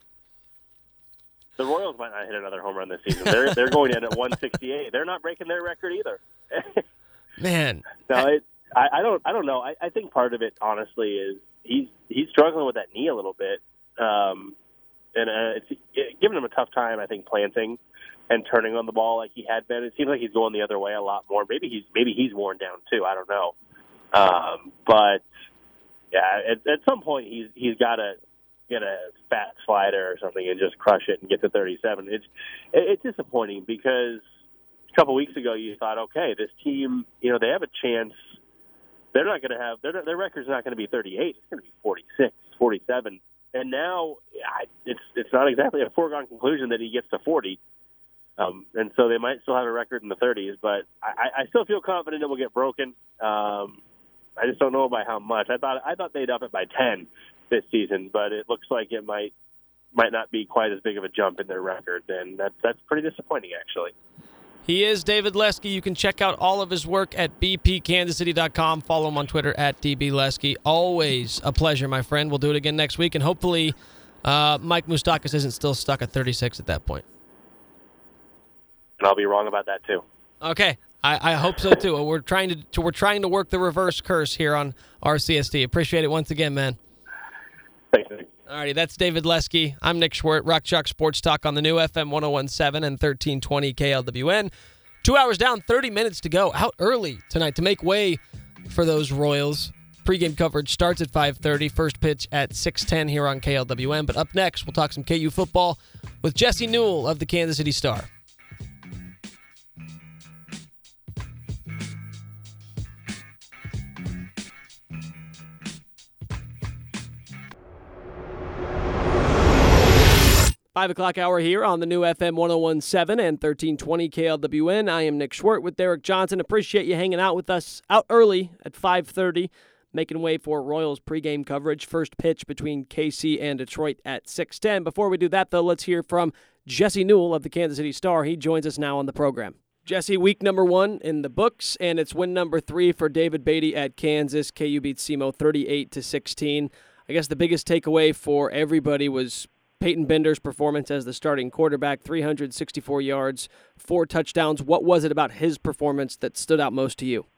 The Royals might not hit another home run this season. They're they're going in at one sixty-eight. They're not breaking their record either. Man, no, it, I, I don't I don't know. I, I think part of it, honestly, is he's he's struggling with that knee a little bit, um, and uh, it's it, giving him a tough time. I think planting and turning on the ball like he had been. It seems like he's going the other way a lot more. Maybe he's maybe he's worn down too. I don't know, um, but yeah, at, at some point he's he's got to get a fat slider or something and just crush it and get to thirty-seven. It's it's disappointing because a couple weeks ago you thought, okay, this team, you know, they have a chance. They're not going to have their their record's not going to be thirty-eight. It's going to be forty-six, forty-seven. And now I, it's it's not exactly a foregone conclusion that he gets to forty. Um, and so they might still have a record in the thirties, but I, I still feel confident it will get broken. Um, I just don't know by how much. I thought I thought they'd up it by ten this season, but it looks like it might might not be quite as big of a jump in their record, and that's that's pretty disappointing, actually. He is David Lesky. You can check out all of his work at b p kansas city dot com. Follow him on Twitter at d b lesky. Always a pleasure, my friend. We'll do it again next week, and hopefully uh, Mike Moustakas isn't still stuck at thirty-six at that point. And I'll be wrong about that too. Okay, I, I hope so too. We're trying to, to we're trying to work the reverse curse here on R C S T. Appreciate it once again, man. Thanks, Nick. All righty, that's David Lesky. I'm Nick Schwert, Rock Chalk Sports Talk on the new F M ten seventeen and thirteen twenty K L W N. Two hours down, thirty minutes to go. Out early tonight to make way for those Royals. Pre-game coverage starts at five thirty. First pitch at six ten here on K L W N. But up next, we'll talk some K U football with Jesse Newell of the Kansas City Star. Five o'clock hour here on the new F M ten seventeen and thirteen twenty K L W N. I am Nick Schwert with Derek Johnson. Appreciate you hanging out with us out early at five thirty, making way for Royals pregame coverage. First pitch between K C and Detroit at six ten. Before we do that, though, let's hear from Jesse Newell of the Kansas City Star. He joins us now on the program. Jesse, week number one in the books, and it's win number three for David Beatty at Kansas. K U beats S E M O thirty-eight to sixteen. I guess the biggest takeaway for everybody was Peyton Bender's performance as the starting quarterback, three hundred sixty-four yards, four touchdowns. What was it about his performance that stood out most to you?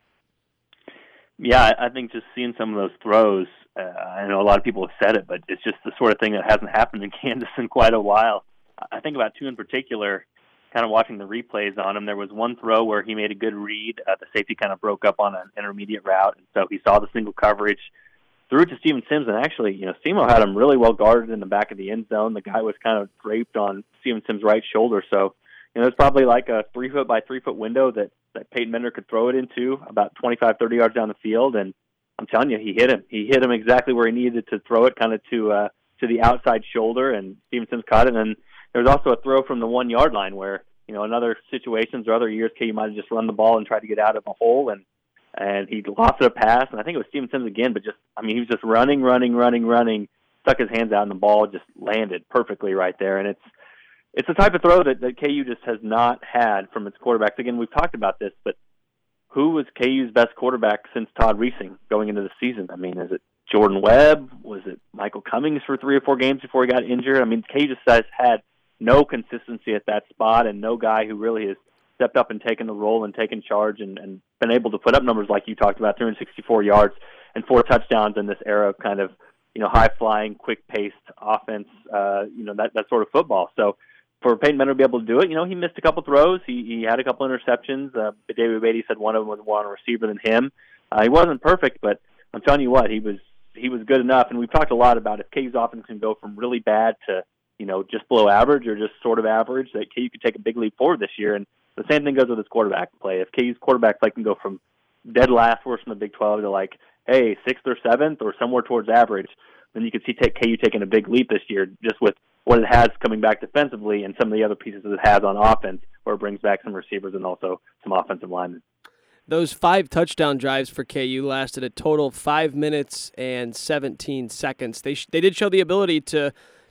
Yeah, I think just seeing some of those throws, uh, I know a lot of people have said it, but it's just the sort of thing that hasn't happened in Kansas in quite a while. I think about two in particular, kind of watching the replays on him. There was one throw where he made a good read. Uh, the safety kind of broke up on an intermediate route, and so he saw the single coverage, threw it to Steven Sims, and actually, you know, S E M O had him really well guarded in the back of the end zone. The guy was kind of draped on Steven Sims' right shoulder, so you know, it's probably like a three foot by three foot window that, that Peyton Bender could throw it into about twenty-five, thirty yards down the field, and I'm telling you, he hit him. He hit him exactly where he needed to throw it, kind of to uh, to the outside shoulder, and Steven Sims caught it. And there was also a throw from the one yard line where, you know, in other situations or other years, K U might have just run the ball and tried to get out of a hole, and and he lost a pass, and I think it was Steven Sims again, but just, I mean, he was just running, running, running, running, stuck his hands out, and the ball just landed perfectly right there. And it's it's the type of throw that, that K U just has not had from its quarterbacks. Again, we've talked about this, but who was K U's best quarterback since Todd Reesing going into the season? I mean, is it Jordan Webb? Was it Michael Cummings for three or four games before he got injured? I mean, K U just has had no consistency at that spot and no guy who really has stepped up and taken the role and taken charge and, and been able to put up numbers like you talked about, three hundred sixty-four yards and four touchdowns in this era of kind of, you know, high-flying, quick-paced offense, uh, you know, that, that sort of football. So for Peyton Bender to be able to do it, you know, he missed a couple throws. He, he had a couple interceptions. Uh, David Beatty said one of them was more on a receiver than him. Uh, he wasn't perfect, but I'm telling you what, he was he was good enough. And we've talked a lot about if K U's offense can go from really bad to, you know, just below average or just sort of average, that K U could take a big leap forward this year. And the same thing goes with his quarterback play. If K U's quarterback play can go from dead last worst in the Big twelve to like, hey, sixth or seventh or somewhere towards average, then you can see take K U taking a big leap this year just with what it has coming back defensively and some of the other pieces it has on offense, where it brings back some receivers and also some offensive linemen. Those five touchdown drives for K U lasted a total of five minutes and seventeen seconds. They sh- they did show the ability to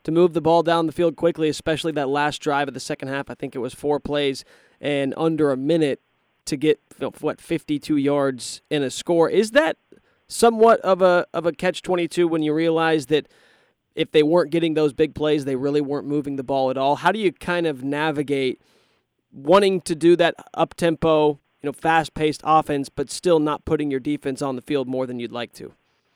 to move the ball down the field quickly, especially that last drive of the second half. I think it was four plays and under a minute to get, what, fifty-two yards in a score. Is that somewhat of a of a catch twenty-two when you realize that if they weren't getting those big plays, they really weren't moving the ball at all? How do you kind of navigate wanting to do that up-tempo, you know, fast-paced offense, but still not putting your defense on the field more than you'd like to?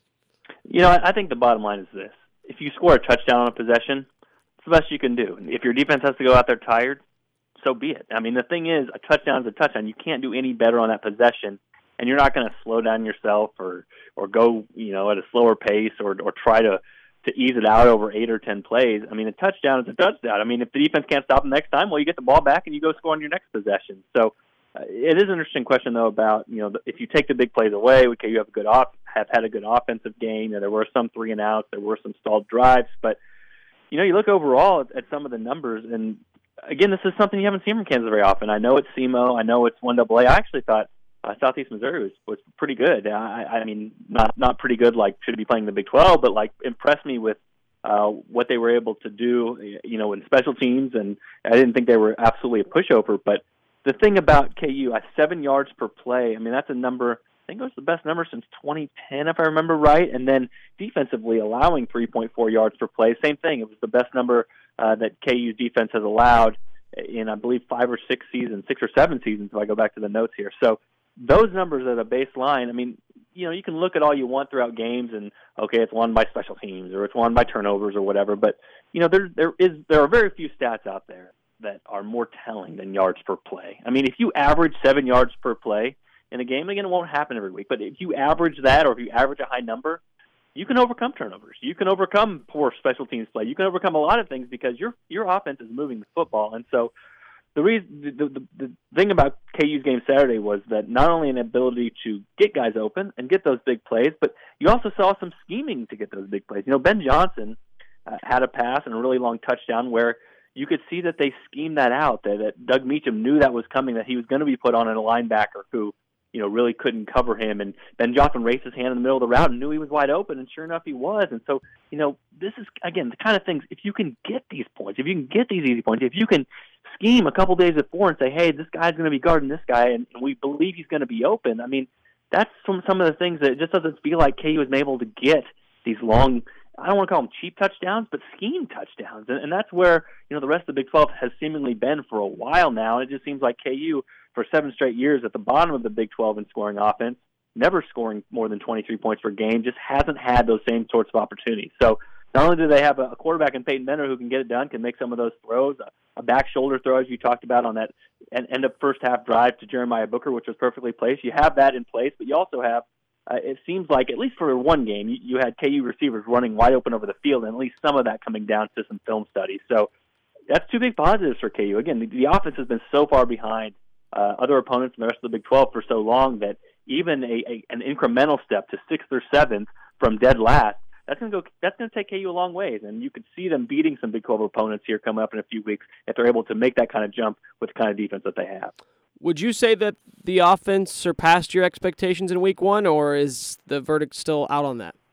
You know, I think the bottom line is this. If you score a touchdown on a possession, it's the best you can do. If your defense has to go out there tired, so be it. I mean, the thing is, a touchdown is a touchdown. You can't do any better on that possession, and you're not going to slow down yourself or or go, you know, at a slower pace or or try to, to ease it out over eight or ten plays. I mean, a touchdown is a touchdown. I mean, if the defense can't stop them next time, well, you get the ball back and you go score on your next possession. So uh, it is an interesting question, though, about, you know, if you take the big plays away, okay, you have a good off, have had a good offensive game. You know, there were some three and outs, there were some stalled drives, but you know, you look overall at, at some of the numbers, and again, this is something you haven't seen from Kansas very often. I know it's S E M O. I know it's one double A. I actually thought uh, Southeast Missouri was, was pretty good. I, I mean, not not pretty good like should be playing the Big twelve, but like impressed me with uh, what they were able to do, you know, in special teams, and I didn't think they were absolutely a pushover. But the thing about K U, at seven yards per play, I mean, that's a number, I think it was the best number since twenty ten, if I remember right. And then defensively allowing three point four yards per play, same thing. It was the best number uh, that K U's defense has allowed in, I believe, five or six seasons, six or seven seasons, if I go back to the notes here. So those numbers are the baseline. I mean, you know, you can look at all you want throughout games and, okay, it's won by special teams or it's won by turnovers or whatever. But, you know, there there is there are very few stats out there that are more telling than yards per play. I mean, if you average seven yards per play in a game, again, it won't happen every week, but if you average that or if you average a high number, you can overcome turnovers. You can overcome poor special teams play. You can overcome a lot of things because your your offense is moving the football. And so the reason the, the, the thing about K U's game Saturday was that not only an ability to get guys open and get those big plays, but you also saw some scheming to get those big plays. You know, Ben Johnson uh, had a pass and a really long touchdown where you could see that they schemed that out, that, that Doug Meacham knew that was coming, that he was going to be put on a linebacker who, you know, really couldn't cover him. And Ben Johnson raised his hand in the middle of the route and knew he was wide open, and sure enough, he was. And so, you know, this is, again, the kind of things, if you can get these points, if you can get these easy points, if you can scheme a couple days before and say, hey, this guy's going to be guarding this guy, and we believe he's going to be open, I mean, that's some, some of the things that it just doesn't feel like K U was able to get these long, I don't want to call them cheap touchdowns, but scheme touchdowns. And, and that's where, you know, the rest of the Big twelve has seemingly been for a while now. And it just seems like K U, for seven straight years, at the bottom of the Big twelve in scoring offense, never scoring more than twenty-three points per game, just hasn't had those same sorts of opportunities. So not only do they have a quarterback in Peyton Bender who can get it done, can make some of those throws, a, a back shoulder throw, as you talked about on that end of first half drive to Jeremiah Booker, which was perfectly placed. You have that in place, but you also have, Uh, it seems like, at least for one game, you, you had K U receivers running wide open over the field, and at least some of that coming down to some film studies. So that's two big positives for K U. Again, the, the offense has been so far behind uh, other opponents in the rest of the Big twelve for so long that even a, a an incremental step to sixth or seventh from dead last, that's going to go. That's going to take K U a long ways, and you could see them beating some Big twelve opponents here coming up in a few weeks if they're able to make that kind of jump with the kind of defense that they have. Would you say that the offense surpassed your expectations in week one, or is the verdict still out on that?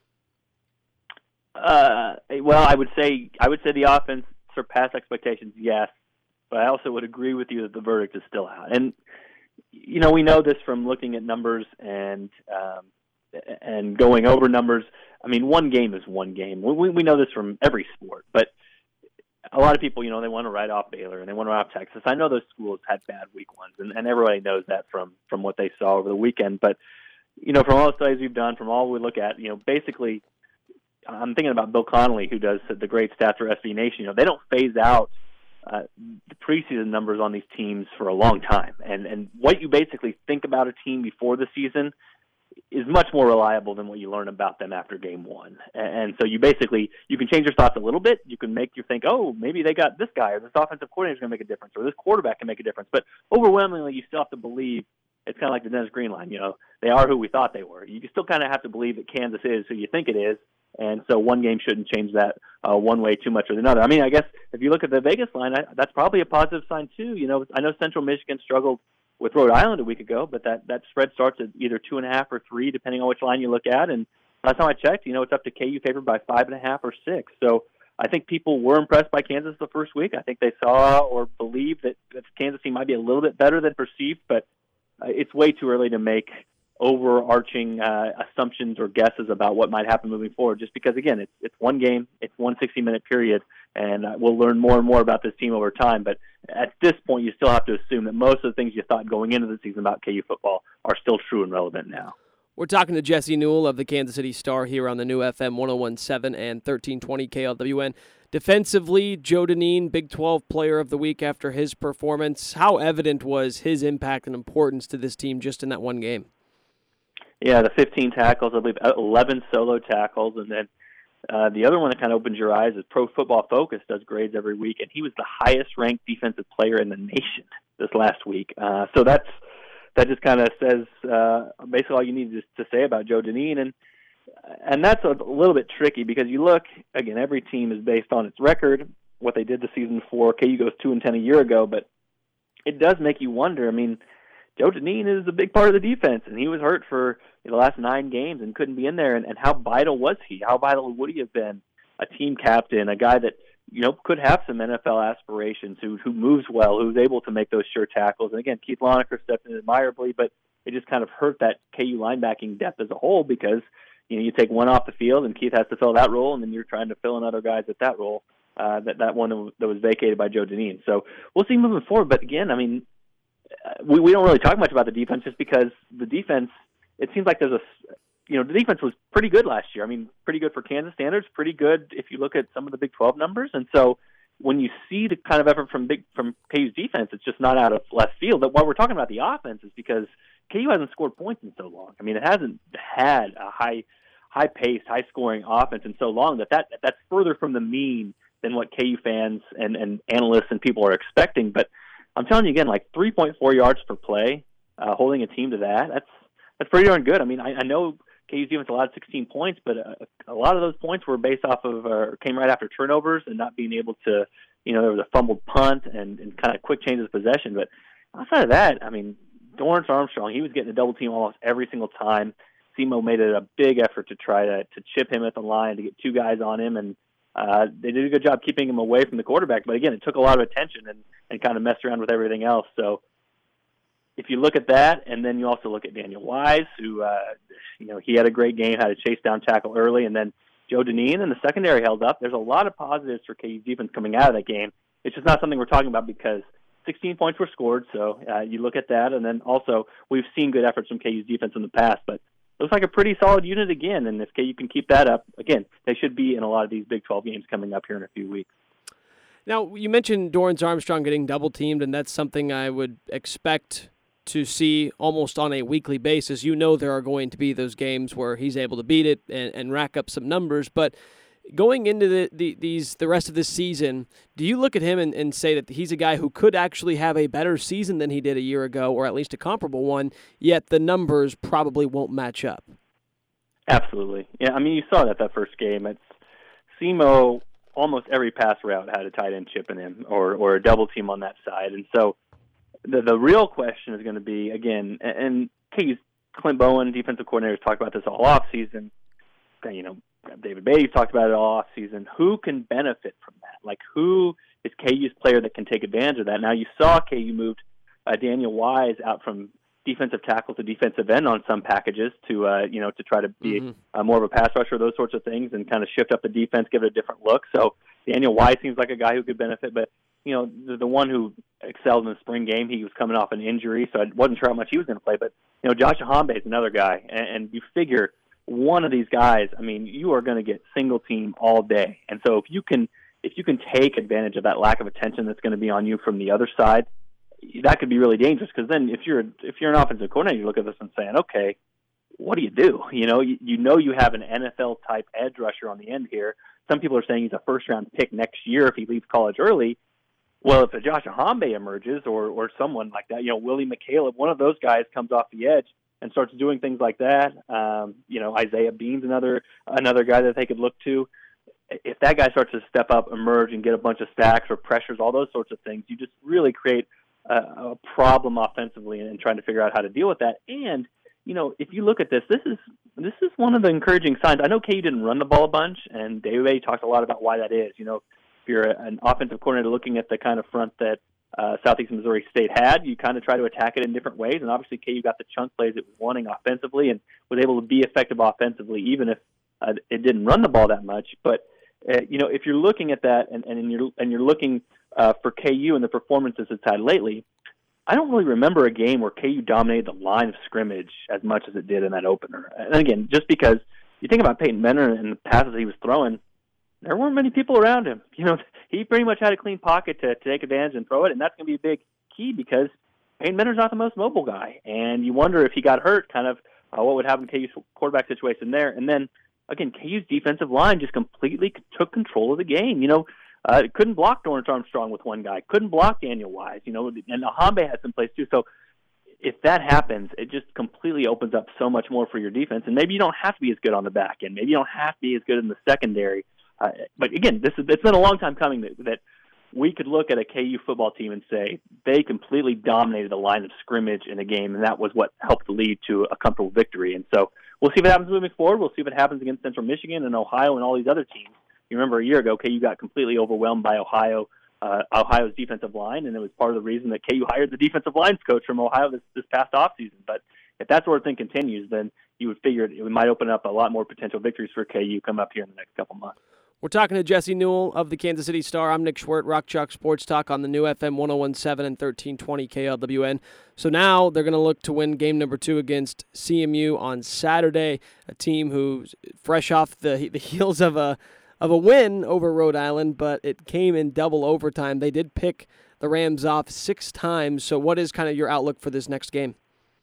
Uh, well, I would say I would say the offense surpassed expectations, yes, but I also would agree with you that the verdict is still out. And you know, we know this from looking at numbers and um, and going over numbers. I mean, one game is one game. We we know this from every sport, but a lot of people, you know, they want to write off Baylor and they want to write off Texas. I know those schools had bad week ones, and, and everybody knows that from, from what they saw over the weekend. But, you know, from all the studies we've done, from all we look at, you know, basically, I'm thinking about Bill Connolly, who does the great stats for S B Nation. You know, they don't phase out uh, the preseason numbers on these teams for a long time. And, and what you basically think about a team before the season is much more reliable than what you learn about them after game one. And so you basically, you can change your thoughts a little bit. You can make you think, oh, maybe they got this guy or this offensive coordinator is going to make a difference or this quarterback can make a difference. But overwhelmingly, you still have to believe it's kind of like the Dennis Green line. You know, they are who we thought they were. You still kind of have to believe that Kansas is who you think it is. And so one game shouldn't change that uh, one way too much or another. I mean, I guess if you look at the Vegas line, I, that's probably a positive sign too. You know, I know Central Michigan struggled with Rhode Island a week ago, but that, that spread starts at either two and a half or three, depending on which line you look at. And last time I checked, you know, it's up to K U favored by five and a half or six. So I think people were impressed by Kansas the first week. I think they saw or believed that, that Kansas team might be a little bit better than perceived, but uh, it's way too early to make overarching uh, assumptions or guesses about what might happen moving forward, just because, again, it's, it's one game, it's one sixty-minute period, and uh, we'll learn more and more about this team over time. But at this point, you still have to assume that most of the things you thought going into the season about K U football are still true and relevant now. We're talking to Jesse Newell of the Kansas City Star here on the new F M one oh one point seven and thirteen twenty K L W N. Defensively, Joe Dineen, Big twelve Player of the Week after his performance. How evident was his impact and importance to this team just in that one game? Yeah, the fifteen tackles, I believe eleven solo tackles, and then uh, the other one that kind of opens your eyes is Pro Football Focus does grades every week, and he was the highest-ranked defensive player in the nation this last week. Uh, so that's that just kind of says uh, basically all you need to, to say about Joe Dineen, and and that's a little bit tricky because you look, again, every team is based on its record, what they did the season before. K U goes two and ten a year ago, but it does make you wonder. I mean, Joe Dineen is a big part of the defense, and he was hurt for the last nine games and couldn't be in there. And, and how vital was he? How vital would he have been? A team captain, a guy that you know could have some N F L aspirations, who who moves well, who's able to make those sure tackles. And again, Keith Lonecker stepped in admirably, but it just kind of hurt that K U linebacking depth as a whole because you know you take one off the field and Keith has to fill that role, and then you're trying to fill in other guys at that role. Uh, that that one that was vacated by Joe Dineen. So we'll see moving forward. But again, I mean. We, we don't really talk much about the defense just because the defense, it seems like there's a, you know, the defense was pretty good last year. I mean, pretty good for Kansas standards, pretty good if you look at some of the Big twelve numbers. And so when you see the kind of effort from big from K U's defense, it's just not out of left field. But while we're talking about the offense is because K U hasn't scored points in so long. I mean, it hasn't had a high, high-paced, high-scoring offense in so long that, that that's further from the mean than what K U fans and, and analysts and people are expecting. But I'm telling you again, like three point four yards per play, uh, holding a team to that, that's that's pretty darn good. I mean, I, I know K U's defense allowed sixteen points, but a, a lot of those points were based off of, or came right after turnovers and not being able to, you know, there was a fumbled punt and, and kind of quick changes of possession. But outside of that, I mean, Dorrance Armstrong, he was getting a double team almost every single time. SEMO made it a big effort to try to, to chip him at the line, to get two guys on him, and Uh, they did a good job keeping him away from the quarterback, but again, it took a lot of attention and, and kind of messed around with everything else. So if you look at that, and then you also look at Daniel Wise, who, uh, you know, he had a great game, had a chase down tackle early, and then Joe Dineen and the secondary held up. There's a lot of positives for K U's defense coming out of that game. It's just not something we're talking about because sixteen points were scored, so uh, you look at that, and then also we've seen good efforts from K U's defense in the past, but looks like a pretty solid unit again, and if K U can keep that up, again, they should be in a lot of these Big twelve games coming up here in a few weeks. Now, you mentioned Dorrance Armstrong getting double-teamed, and that's something I would expect to see almost on a weekly basis. You know there are going to be those games where he's able to beat it and, and rack up some numbers, but going into the, the these the rest of this season, do you look at him and, and say that he's a guy who could actually have a better season than he did a year ago, or at least a comparable one, yet the numbers probably won't match up? Absolutely. Yeah, I mean, you saw that that first game. It's SEMO, almost every pass route had a tight end chipping him or, or a double team on that side. And so the the real question is going to be, again, and K U's Clint Bowen, defensive coordinator, has talked about this all offseason, you know, David Beatty's talked about it all off season. Who can benefit from that? Like, who is K U's player that can take advantage of that? Now, you saw K U moved uh, Daniel Wise out from defensive tackle to defensive end on some packages to, uh, you know, to try to be mm-hmm. uh, more of a pass rusher, those sorts of things, and kind of shift up the defense, give it a different look. So Daniel Wise seems like a guy who could benefit, but you know, the, the one who excelled in the spring game, he was coming off an injury, so I wasn't sure how much he was going to play. But you know, Josh Ahambe is another guy, and, and you figure one of these guys, I mean, you are going to get single team all day. And so if you can if you can take advantage of that lack of attention that's going to be on you from the other side, that could be really dangerous, because then if you're if you're an offensive coordinator, you look at this and saying, okay, what do you do? You know, you, you know you have an N F L type edge rusher on the end here. Some people are saying he's a first round pick next year if he leaves college early. Well, if a Josh Ahambe emerges or or someone like that, you know, Willie McCaleb, one of those guys comes off the edge and starts doing things like that. Um, you know, Isaiah Bean's another another guy that they could look to. If that guy starts to step up, emerge, and get a bunch of stacks or pressures, all those sorts of things, you just really create a, a problem offensively and trying to figure out how to deal with that. And, you know, if you look at this, this is this is one of the encouraging signs. I know K U didn't run the ball a bunch, and David Bay talked a lot about why that is. You know, if you're an offensive coordinator looking at the kind of front that uh, Southeast Missouri State had, you kind of try to attack it in different ways. And obviously K U got the chunk plays it was wanting offensively and was able to be effective offensively, even if uh, it didn't run the ball that much. But uh, you know, if you're looking at that and, and you're and you're looking uh, for K U and the performances it's had lately, I don't really remember a game where K U dominated the line of scrimmage as much as it did in that opener. And again, just because you think about Peyton Menner and the passes he was throwing, there weren't many people around him. You know, he pretty much had a clean pocket to, to take advantage and throw it, and that's going to be a big key because Peyton Menner's not the most mobile guy. And you wonder if he got hurt, kind of uh, what would happen in K U's quarterback situation there. And then, again, K U's defensive line just completely took control of the game. You know, Uh, couldn't block Dorrance Armstrong with one guy. Couldn't block Daniel Wise. You know, and Ahambe had some plays too. So if that happens, it just completely opens up so much more for your defense. And maybe you don't have to be as good on the back end. Maybe you don't have to be as good in the secondary. Uh, but again, this is it's been a long time coming that, that we could look at a K U football team and say they completely dominated the line of scrimmage in a game, and that was what helped lead to a comfortable victory. And so we'll see if it happens moving forward. We'll see if it happens against Central Michigan and Ohio and all these other teams. You remember a year ago, K U got completely overwhelmed by Ohio, uh, Ohio's defensive line, and it was part of the reason that K U hired the defensive lines coach from Ohio this, this past offseason. But if that sort of thing continues, then you would figure it, it might open up a lot more potential victories for K U come up here in the next couple months. We're talking to Jesse Newell of the Kansas City Star. I'm Nick Schwert, Rock Chalk Sports Talk on the new F M one oh one point seven and thirteen twenty K L W N. So now they're going to look to win game number two against C M U on Saturday, a team who's fresh off the the heels of a of a win over Rhode Island, but it came in double overtime. They did pick the Rams off six times. So what is kind of your outlook for this next game?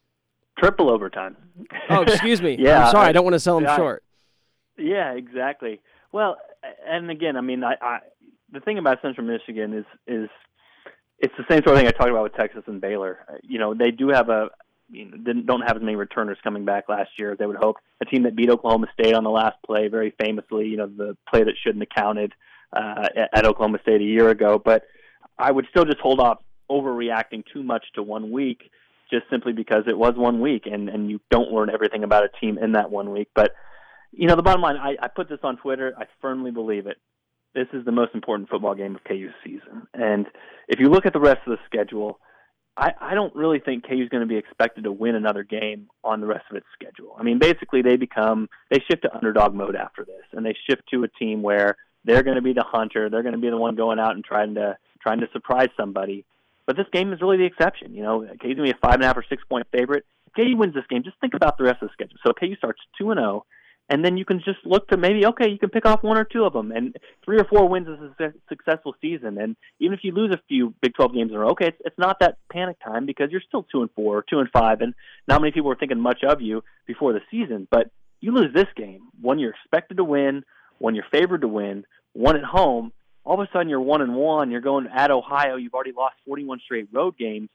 Triple overtime. Oh, excuse me. yeah, I'm sorry. I, I don't want to sell them I, short. Yeah, exactly. Well, and again, I mean, I, I the thing about Central Michigan is is it's the same sort of thing I talked about with Texas and Baylor. You know, they do have a you know, didn't don't have as many returners coming back last year as they would hope. A team that beat Oklahoma State on the last play, very famously, you know, the play that shouldn't have counted uh, at, at Oklahoma State a year ago. But I would still just hold off overreacting too much to one week, just simply because it was one week, and, and you don't learn everything about a team in that one week. But, you know, the bottom line, I, I put this on Twitter. I firmly believe it. This is the most important football game of K U's season. And if you look at the rest of the schedule, I, I don't really think K U is going to be expected to win another game on the rest of its schedule. I mean, basically they become, they shift to underdog mode after this, and they shift to a team where they're going to be the hunter. They're going to be the one going out and trying to trying to surprise somebody. But this game is really the exception. You know, K U's going to be a five and a half or six point favorite. If K U wins this game, just think about the rest of the schedule. So K U starts two and zero. And then you can just look to maybe, okay, you can pick off one or two of them. And three or four wins is a successful season. And even if you lose a few Big twelve games in a row, okay, it's, it's not that panic time because you're still two and four, two and five, and not many people were thinking much of you before the season. But you lose this game, one you're expected to win, one you're favored to win, one at home. All of a sudden you're one and one. You're going at Ohio. You've already lost forty-one straight road games.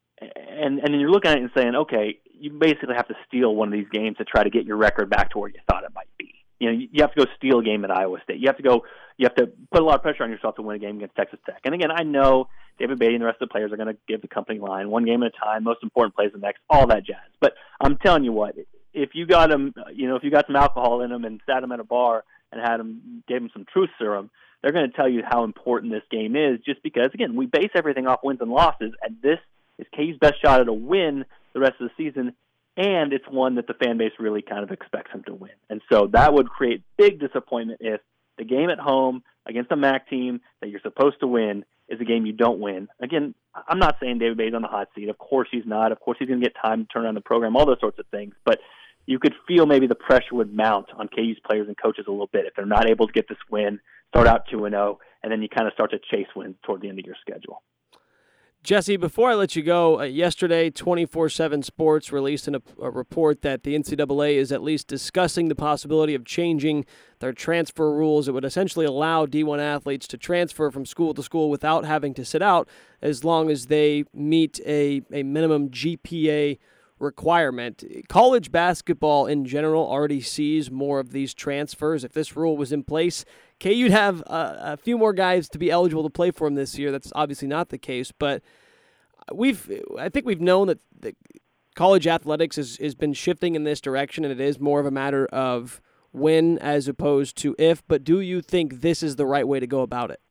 And and then you're looking at it and saying, okay, you basically have to steal one of these games to try to get your record back to where you thought it might be. You know, you have to go steal a game at Iowa State. You have to go, you have to put a lot of pressure on yourself to win a game against Texas Tech. And again, I know David Beatty and the rest of the players are going to give the company line, one game at a time, most important plays the next, all that jazz. But I'm telling you what, if you got them, you know, if you got some alcohol in them and sat them at a bar and had them, gave them some truth serum, they're going to tell you how important this game is. Just because, again, we base everything off wins and losses, and this is K U's best shot at a win the rest of the season, and it's one that the fan base really kind of expects them to win. And so that would create big disappointment if the game at home against a M A C team that you're supposed to win is a game you don't win. Again, I'm not saying David Bay's on the hot seat. Of course he's not. Of course he's going to get time to turn around the program, all those sorts of things. But you could feel maybe the pressure would mount on K U's players and coaches a little bit if they're not able to get this win, start out two and oh, and then you kind of start to chase wins toward the end of your schedule. Jesse, before I let you go, uh, yesterday twenty-four seven Sports released an, a, a report that the N C double A is at least discussing the possibility of changing their transfer rules. It would essentially allow D one athletes to transfer from school to school without having to sit out as long as they meet a, a minimum G P A requirement. College basketball in general already sees more of these transfers. If this rule was in place, K U'd have uh, a few more guys to be eligible to play for them this year. That's obviously not the case, but we've I think we've known that the college athletics has, has been shifting in this direction, and it is more of a matter of when as opposed to if, but do you think this is the right way to go about it?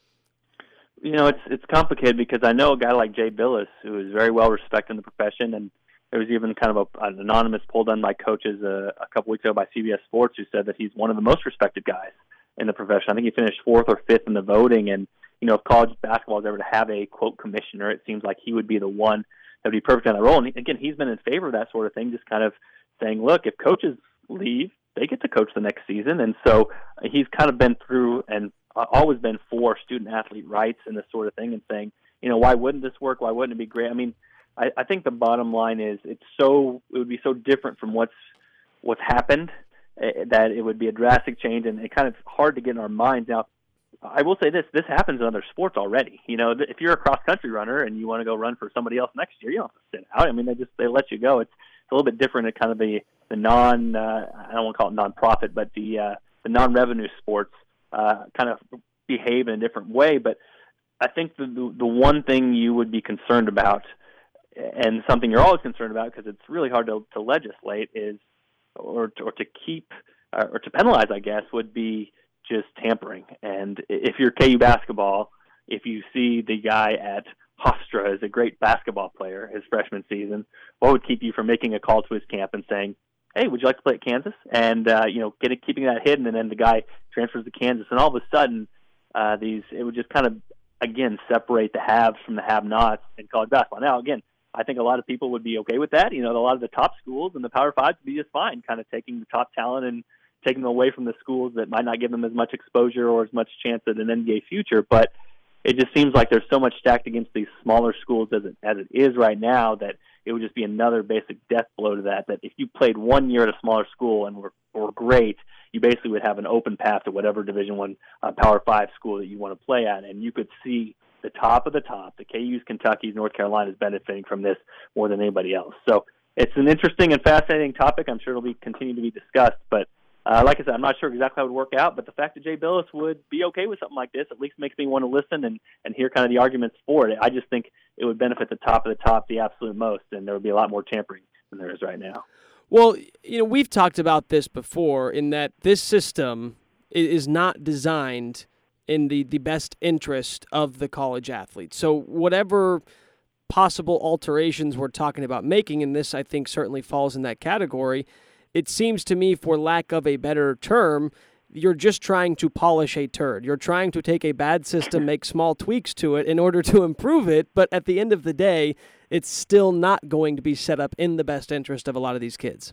You know, it's it's complicated because I know a guy like Jay Billis, who is very well respected in the profession, and there was even kind of a, an anonymous poll done by coaches a, a couple weeks ago by C B S Sports who said that he's one of the most respected guys in the profession. I think he finished fourth or fifth in the voting, and you know, if college basketball is ever to have a, quote, commissioner, it seems like he would be the one that would be perfect on that role. And again, he's been in favor of that sort of thing, just kind of saying, look, if coaches leave, they get to coach the next season. And so he's kind of been through and always been for student-athlete rights and this sort of thing and saying, you know, why wouldn't this work? Why wouldn't it be great? I mean, I, I think the bottom line is it's so it would be so different from what's what's happened uh, that it would be a drastic change, and it's kind of hard to get in our minds. Now, I will say this, this happens in other sports already. You know, if you're a cross-country runner and you want to go run for somebody else next year, you don't have to sit out. I mean, they just they let you go. It's, it's a little bit different in kind of the, the non, uh, I don't want to call it non-profit, but the, uh, the non-revenue sports uh, kind of behave in a different way. But I think the, the, the one thing you would be concerned about, and something you're always concerned about because it's really hard to, to legislate, is or, or to keep uh, or to penalize, I guess, would be just tampering. And if you're K U basketball, if you see the guy at Hofstra is a great basketball player his freshman season, what would keep you from making a call to his camp and saying, hey, would you like to play at Kansas? And, uh, you know, get it, keeping that hidden, and then the guy transfers to Kansas. And all of a sudden, uh, these it would just kind of, again, separate the haves from the have-nots in college basketball. Now, again, I think a lot of people would be okay with that. You know, a lot of the top schools and the Power Five would be just fine, kind of taking the top talent and taking them away from the schools that might not give them as much exposure or as much chance at an N B A future. But it just seems like there's so much stacked against these smaller schools as it, as it is right now that it would just be another basic death blow to that, that if you played one year at a smaller school and were, were great, you basically would have an open path to whatever Division One uh, Power Five school that you want to play at. And you could see the top of the top, the K U's, Kentucky's, North Carolina's benefiting from this more than anybody else. So it's an interesting and fascinating topic. I'm sure it'll be continue to be discussed, but Uh, like I said, I'm not sure exactly how it would work out, but the fact that Jay Billis would be okay with something like this at least makes me want to listen and, and hear kind of the arguments for it. I just think it would benefit the top of the top the absolute most, and there would be a lot more tampering than there is right now. Well, you know, we've talked about this before in that this system is not designed in the, the best interest of the college athlete. So whatever possible alterations we're talking about making, and this I think certainly falls in that category, it seems to me, for lack of a better term, you're just trying to polish a turd. You're trying to take a bad system, make small tweaks to it in order to improve it, but at the end of the day, it's still not going to be set up in the best interest of a lot of these kids.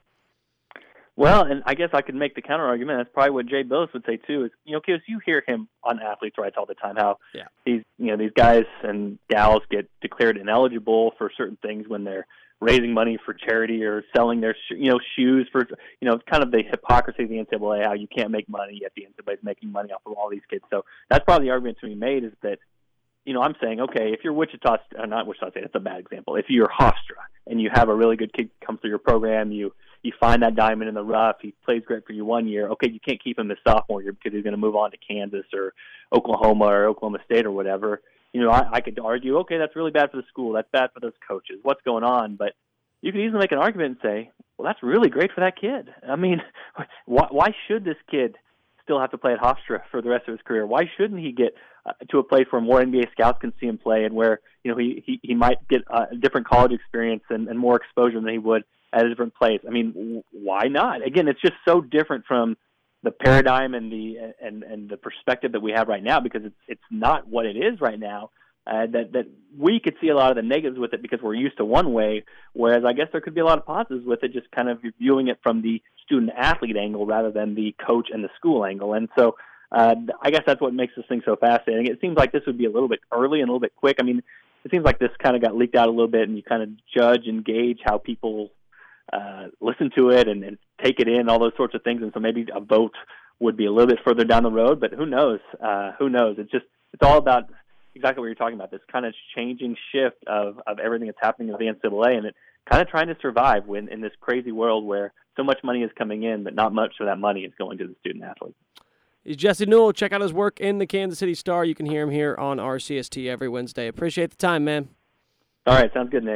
Well, and I guess I could make the counter argument. That's probably what Jay Billis would say too. Is you know, because you hear him on athletes' rights all the time. How yeah. these you know these guys and gals get declared ineligible for certain things when they're raising money for charity or selling their you know shoes for you know it's kind of the hypocrisy of the N C double A. How you can't make money yet the N C double A is making money off of all these kids. So that's probably the argument to be made. Is that you know I'm saying okay if you're Wichita or not Wichita State, that's a bad example. If you're Hofstra and you have a really good kid come through your program, you You find that diamond in the rough. He plays great for you one year. Okay, you can't keep him the sophomore year because he's going to move on to Kansas or Oklahoma or Oklahoma State or whatever. You know, I, I could argue, okay, that's really bad for the school. That's bad for those coaches. What's going on? But you could easily make an argument and say, well, that's really great for that kid. I mean, why, why should this kid still have to play at Hofstra for the rest of his career? Why shouldn't he get uh, to a place where more N B A scouts can see him play and where, you know, he, he, he might get uh, a different college experience and, and more exposure than he would at a different place? I mean, w- why not? Again, it's just so different from the paradigm and the and, and the perspective that we have right now because it's it's not what it is right now. Uh, that that we could see a lot of the negatives with it because we're used to one way, whereas I guess there could be a lot of positives with it, just kind of viewing it from the student-athlete angle rather than the coach and the school angle. And so uh, I guess that's what makes this thing so fascinating. It seems like this would be a little bit early and a little bit quick. I mean, it seems like this kind of got leaked out a little bit, and you kind of judge and gauge how people uh, listen to it and, and take it in, all those sorts of things. And so maybe a vote would be a little bit further down the road, but who knows? Uh, who knows? It's just, it's all about exactly what you're talking about, this kind of changing shift of, of everything that's happening with the N C double A and it kind of trying to survive when in this crazy world where so much money is coming in, but not much of that money is going to the student athlete. He's Jesse Newell. Check out his work in the Kansas City Star. You can hear him here on R C S T every Wednesday. Appreciate the time, man. All right. Sounds good, Nick.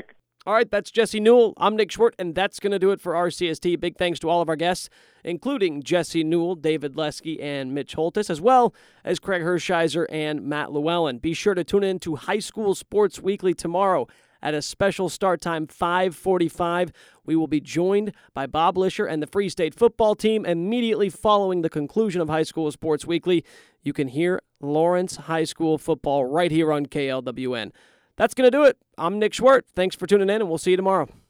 All right, that's Jesse Newell. I'm Nick Schwert, and that's going to do it for R C S T. Big thanks to all of our guests, including Jesse Newell, David Lesky, and Mitch Holtis, as well as Craig Hershiser and Matt Llewellyn. Be sure to tune in to High School Sports Weekly tomorrow at a special start time, five forty-five. We will be joined by Bob Lisher and the Free State football team immediately following the conclusion of High School Sports Weekly. You can hear Lawrence High School football right here on K L W N. That's going to do it. I'm Nick Schwert. Thanks for tuning in, and we'll see you tomorrow.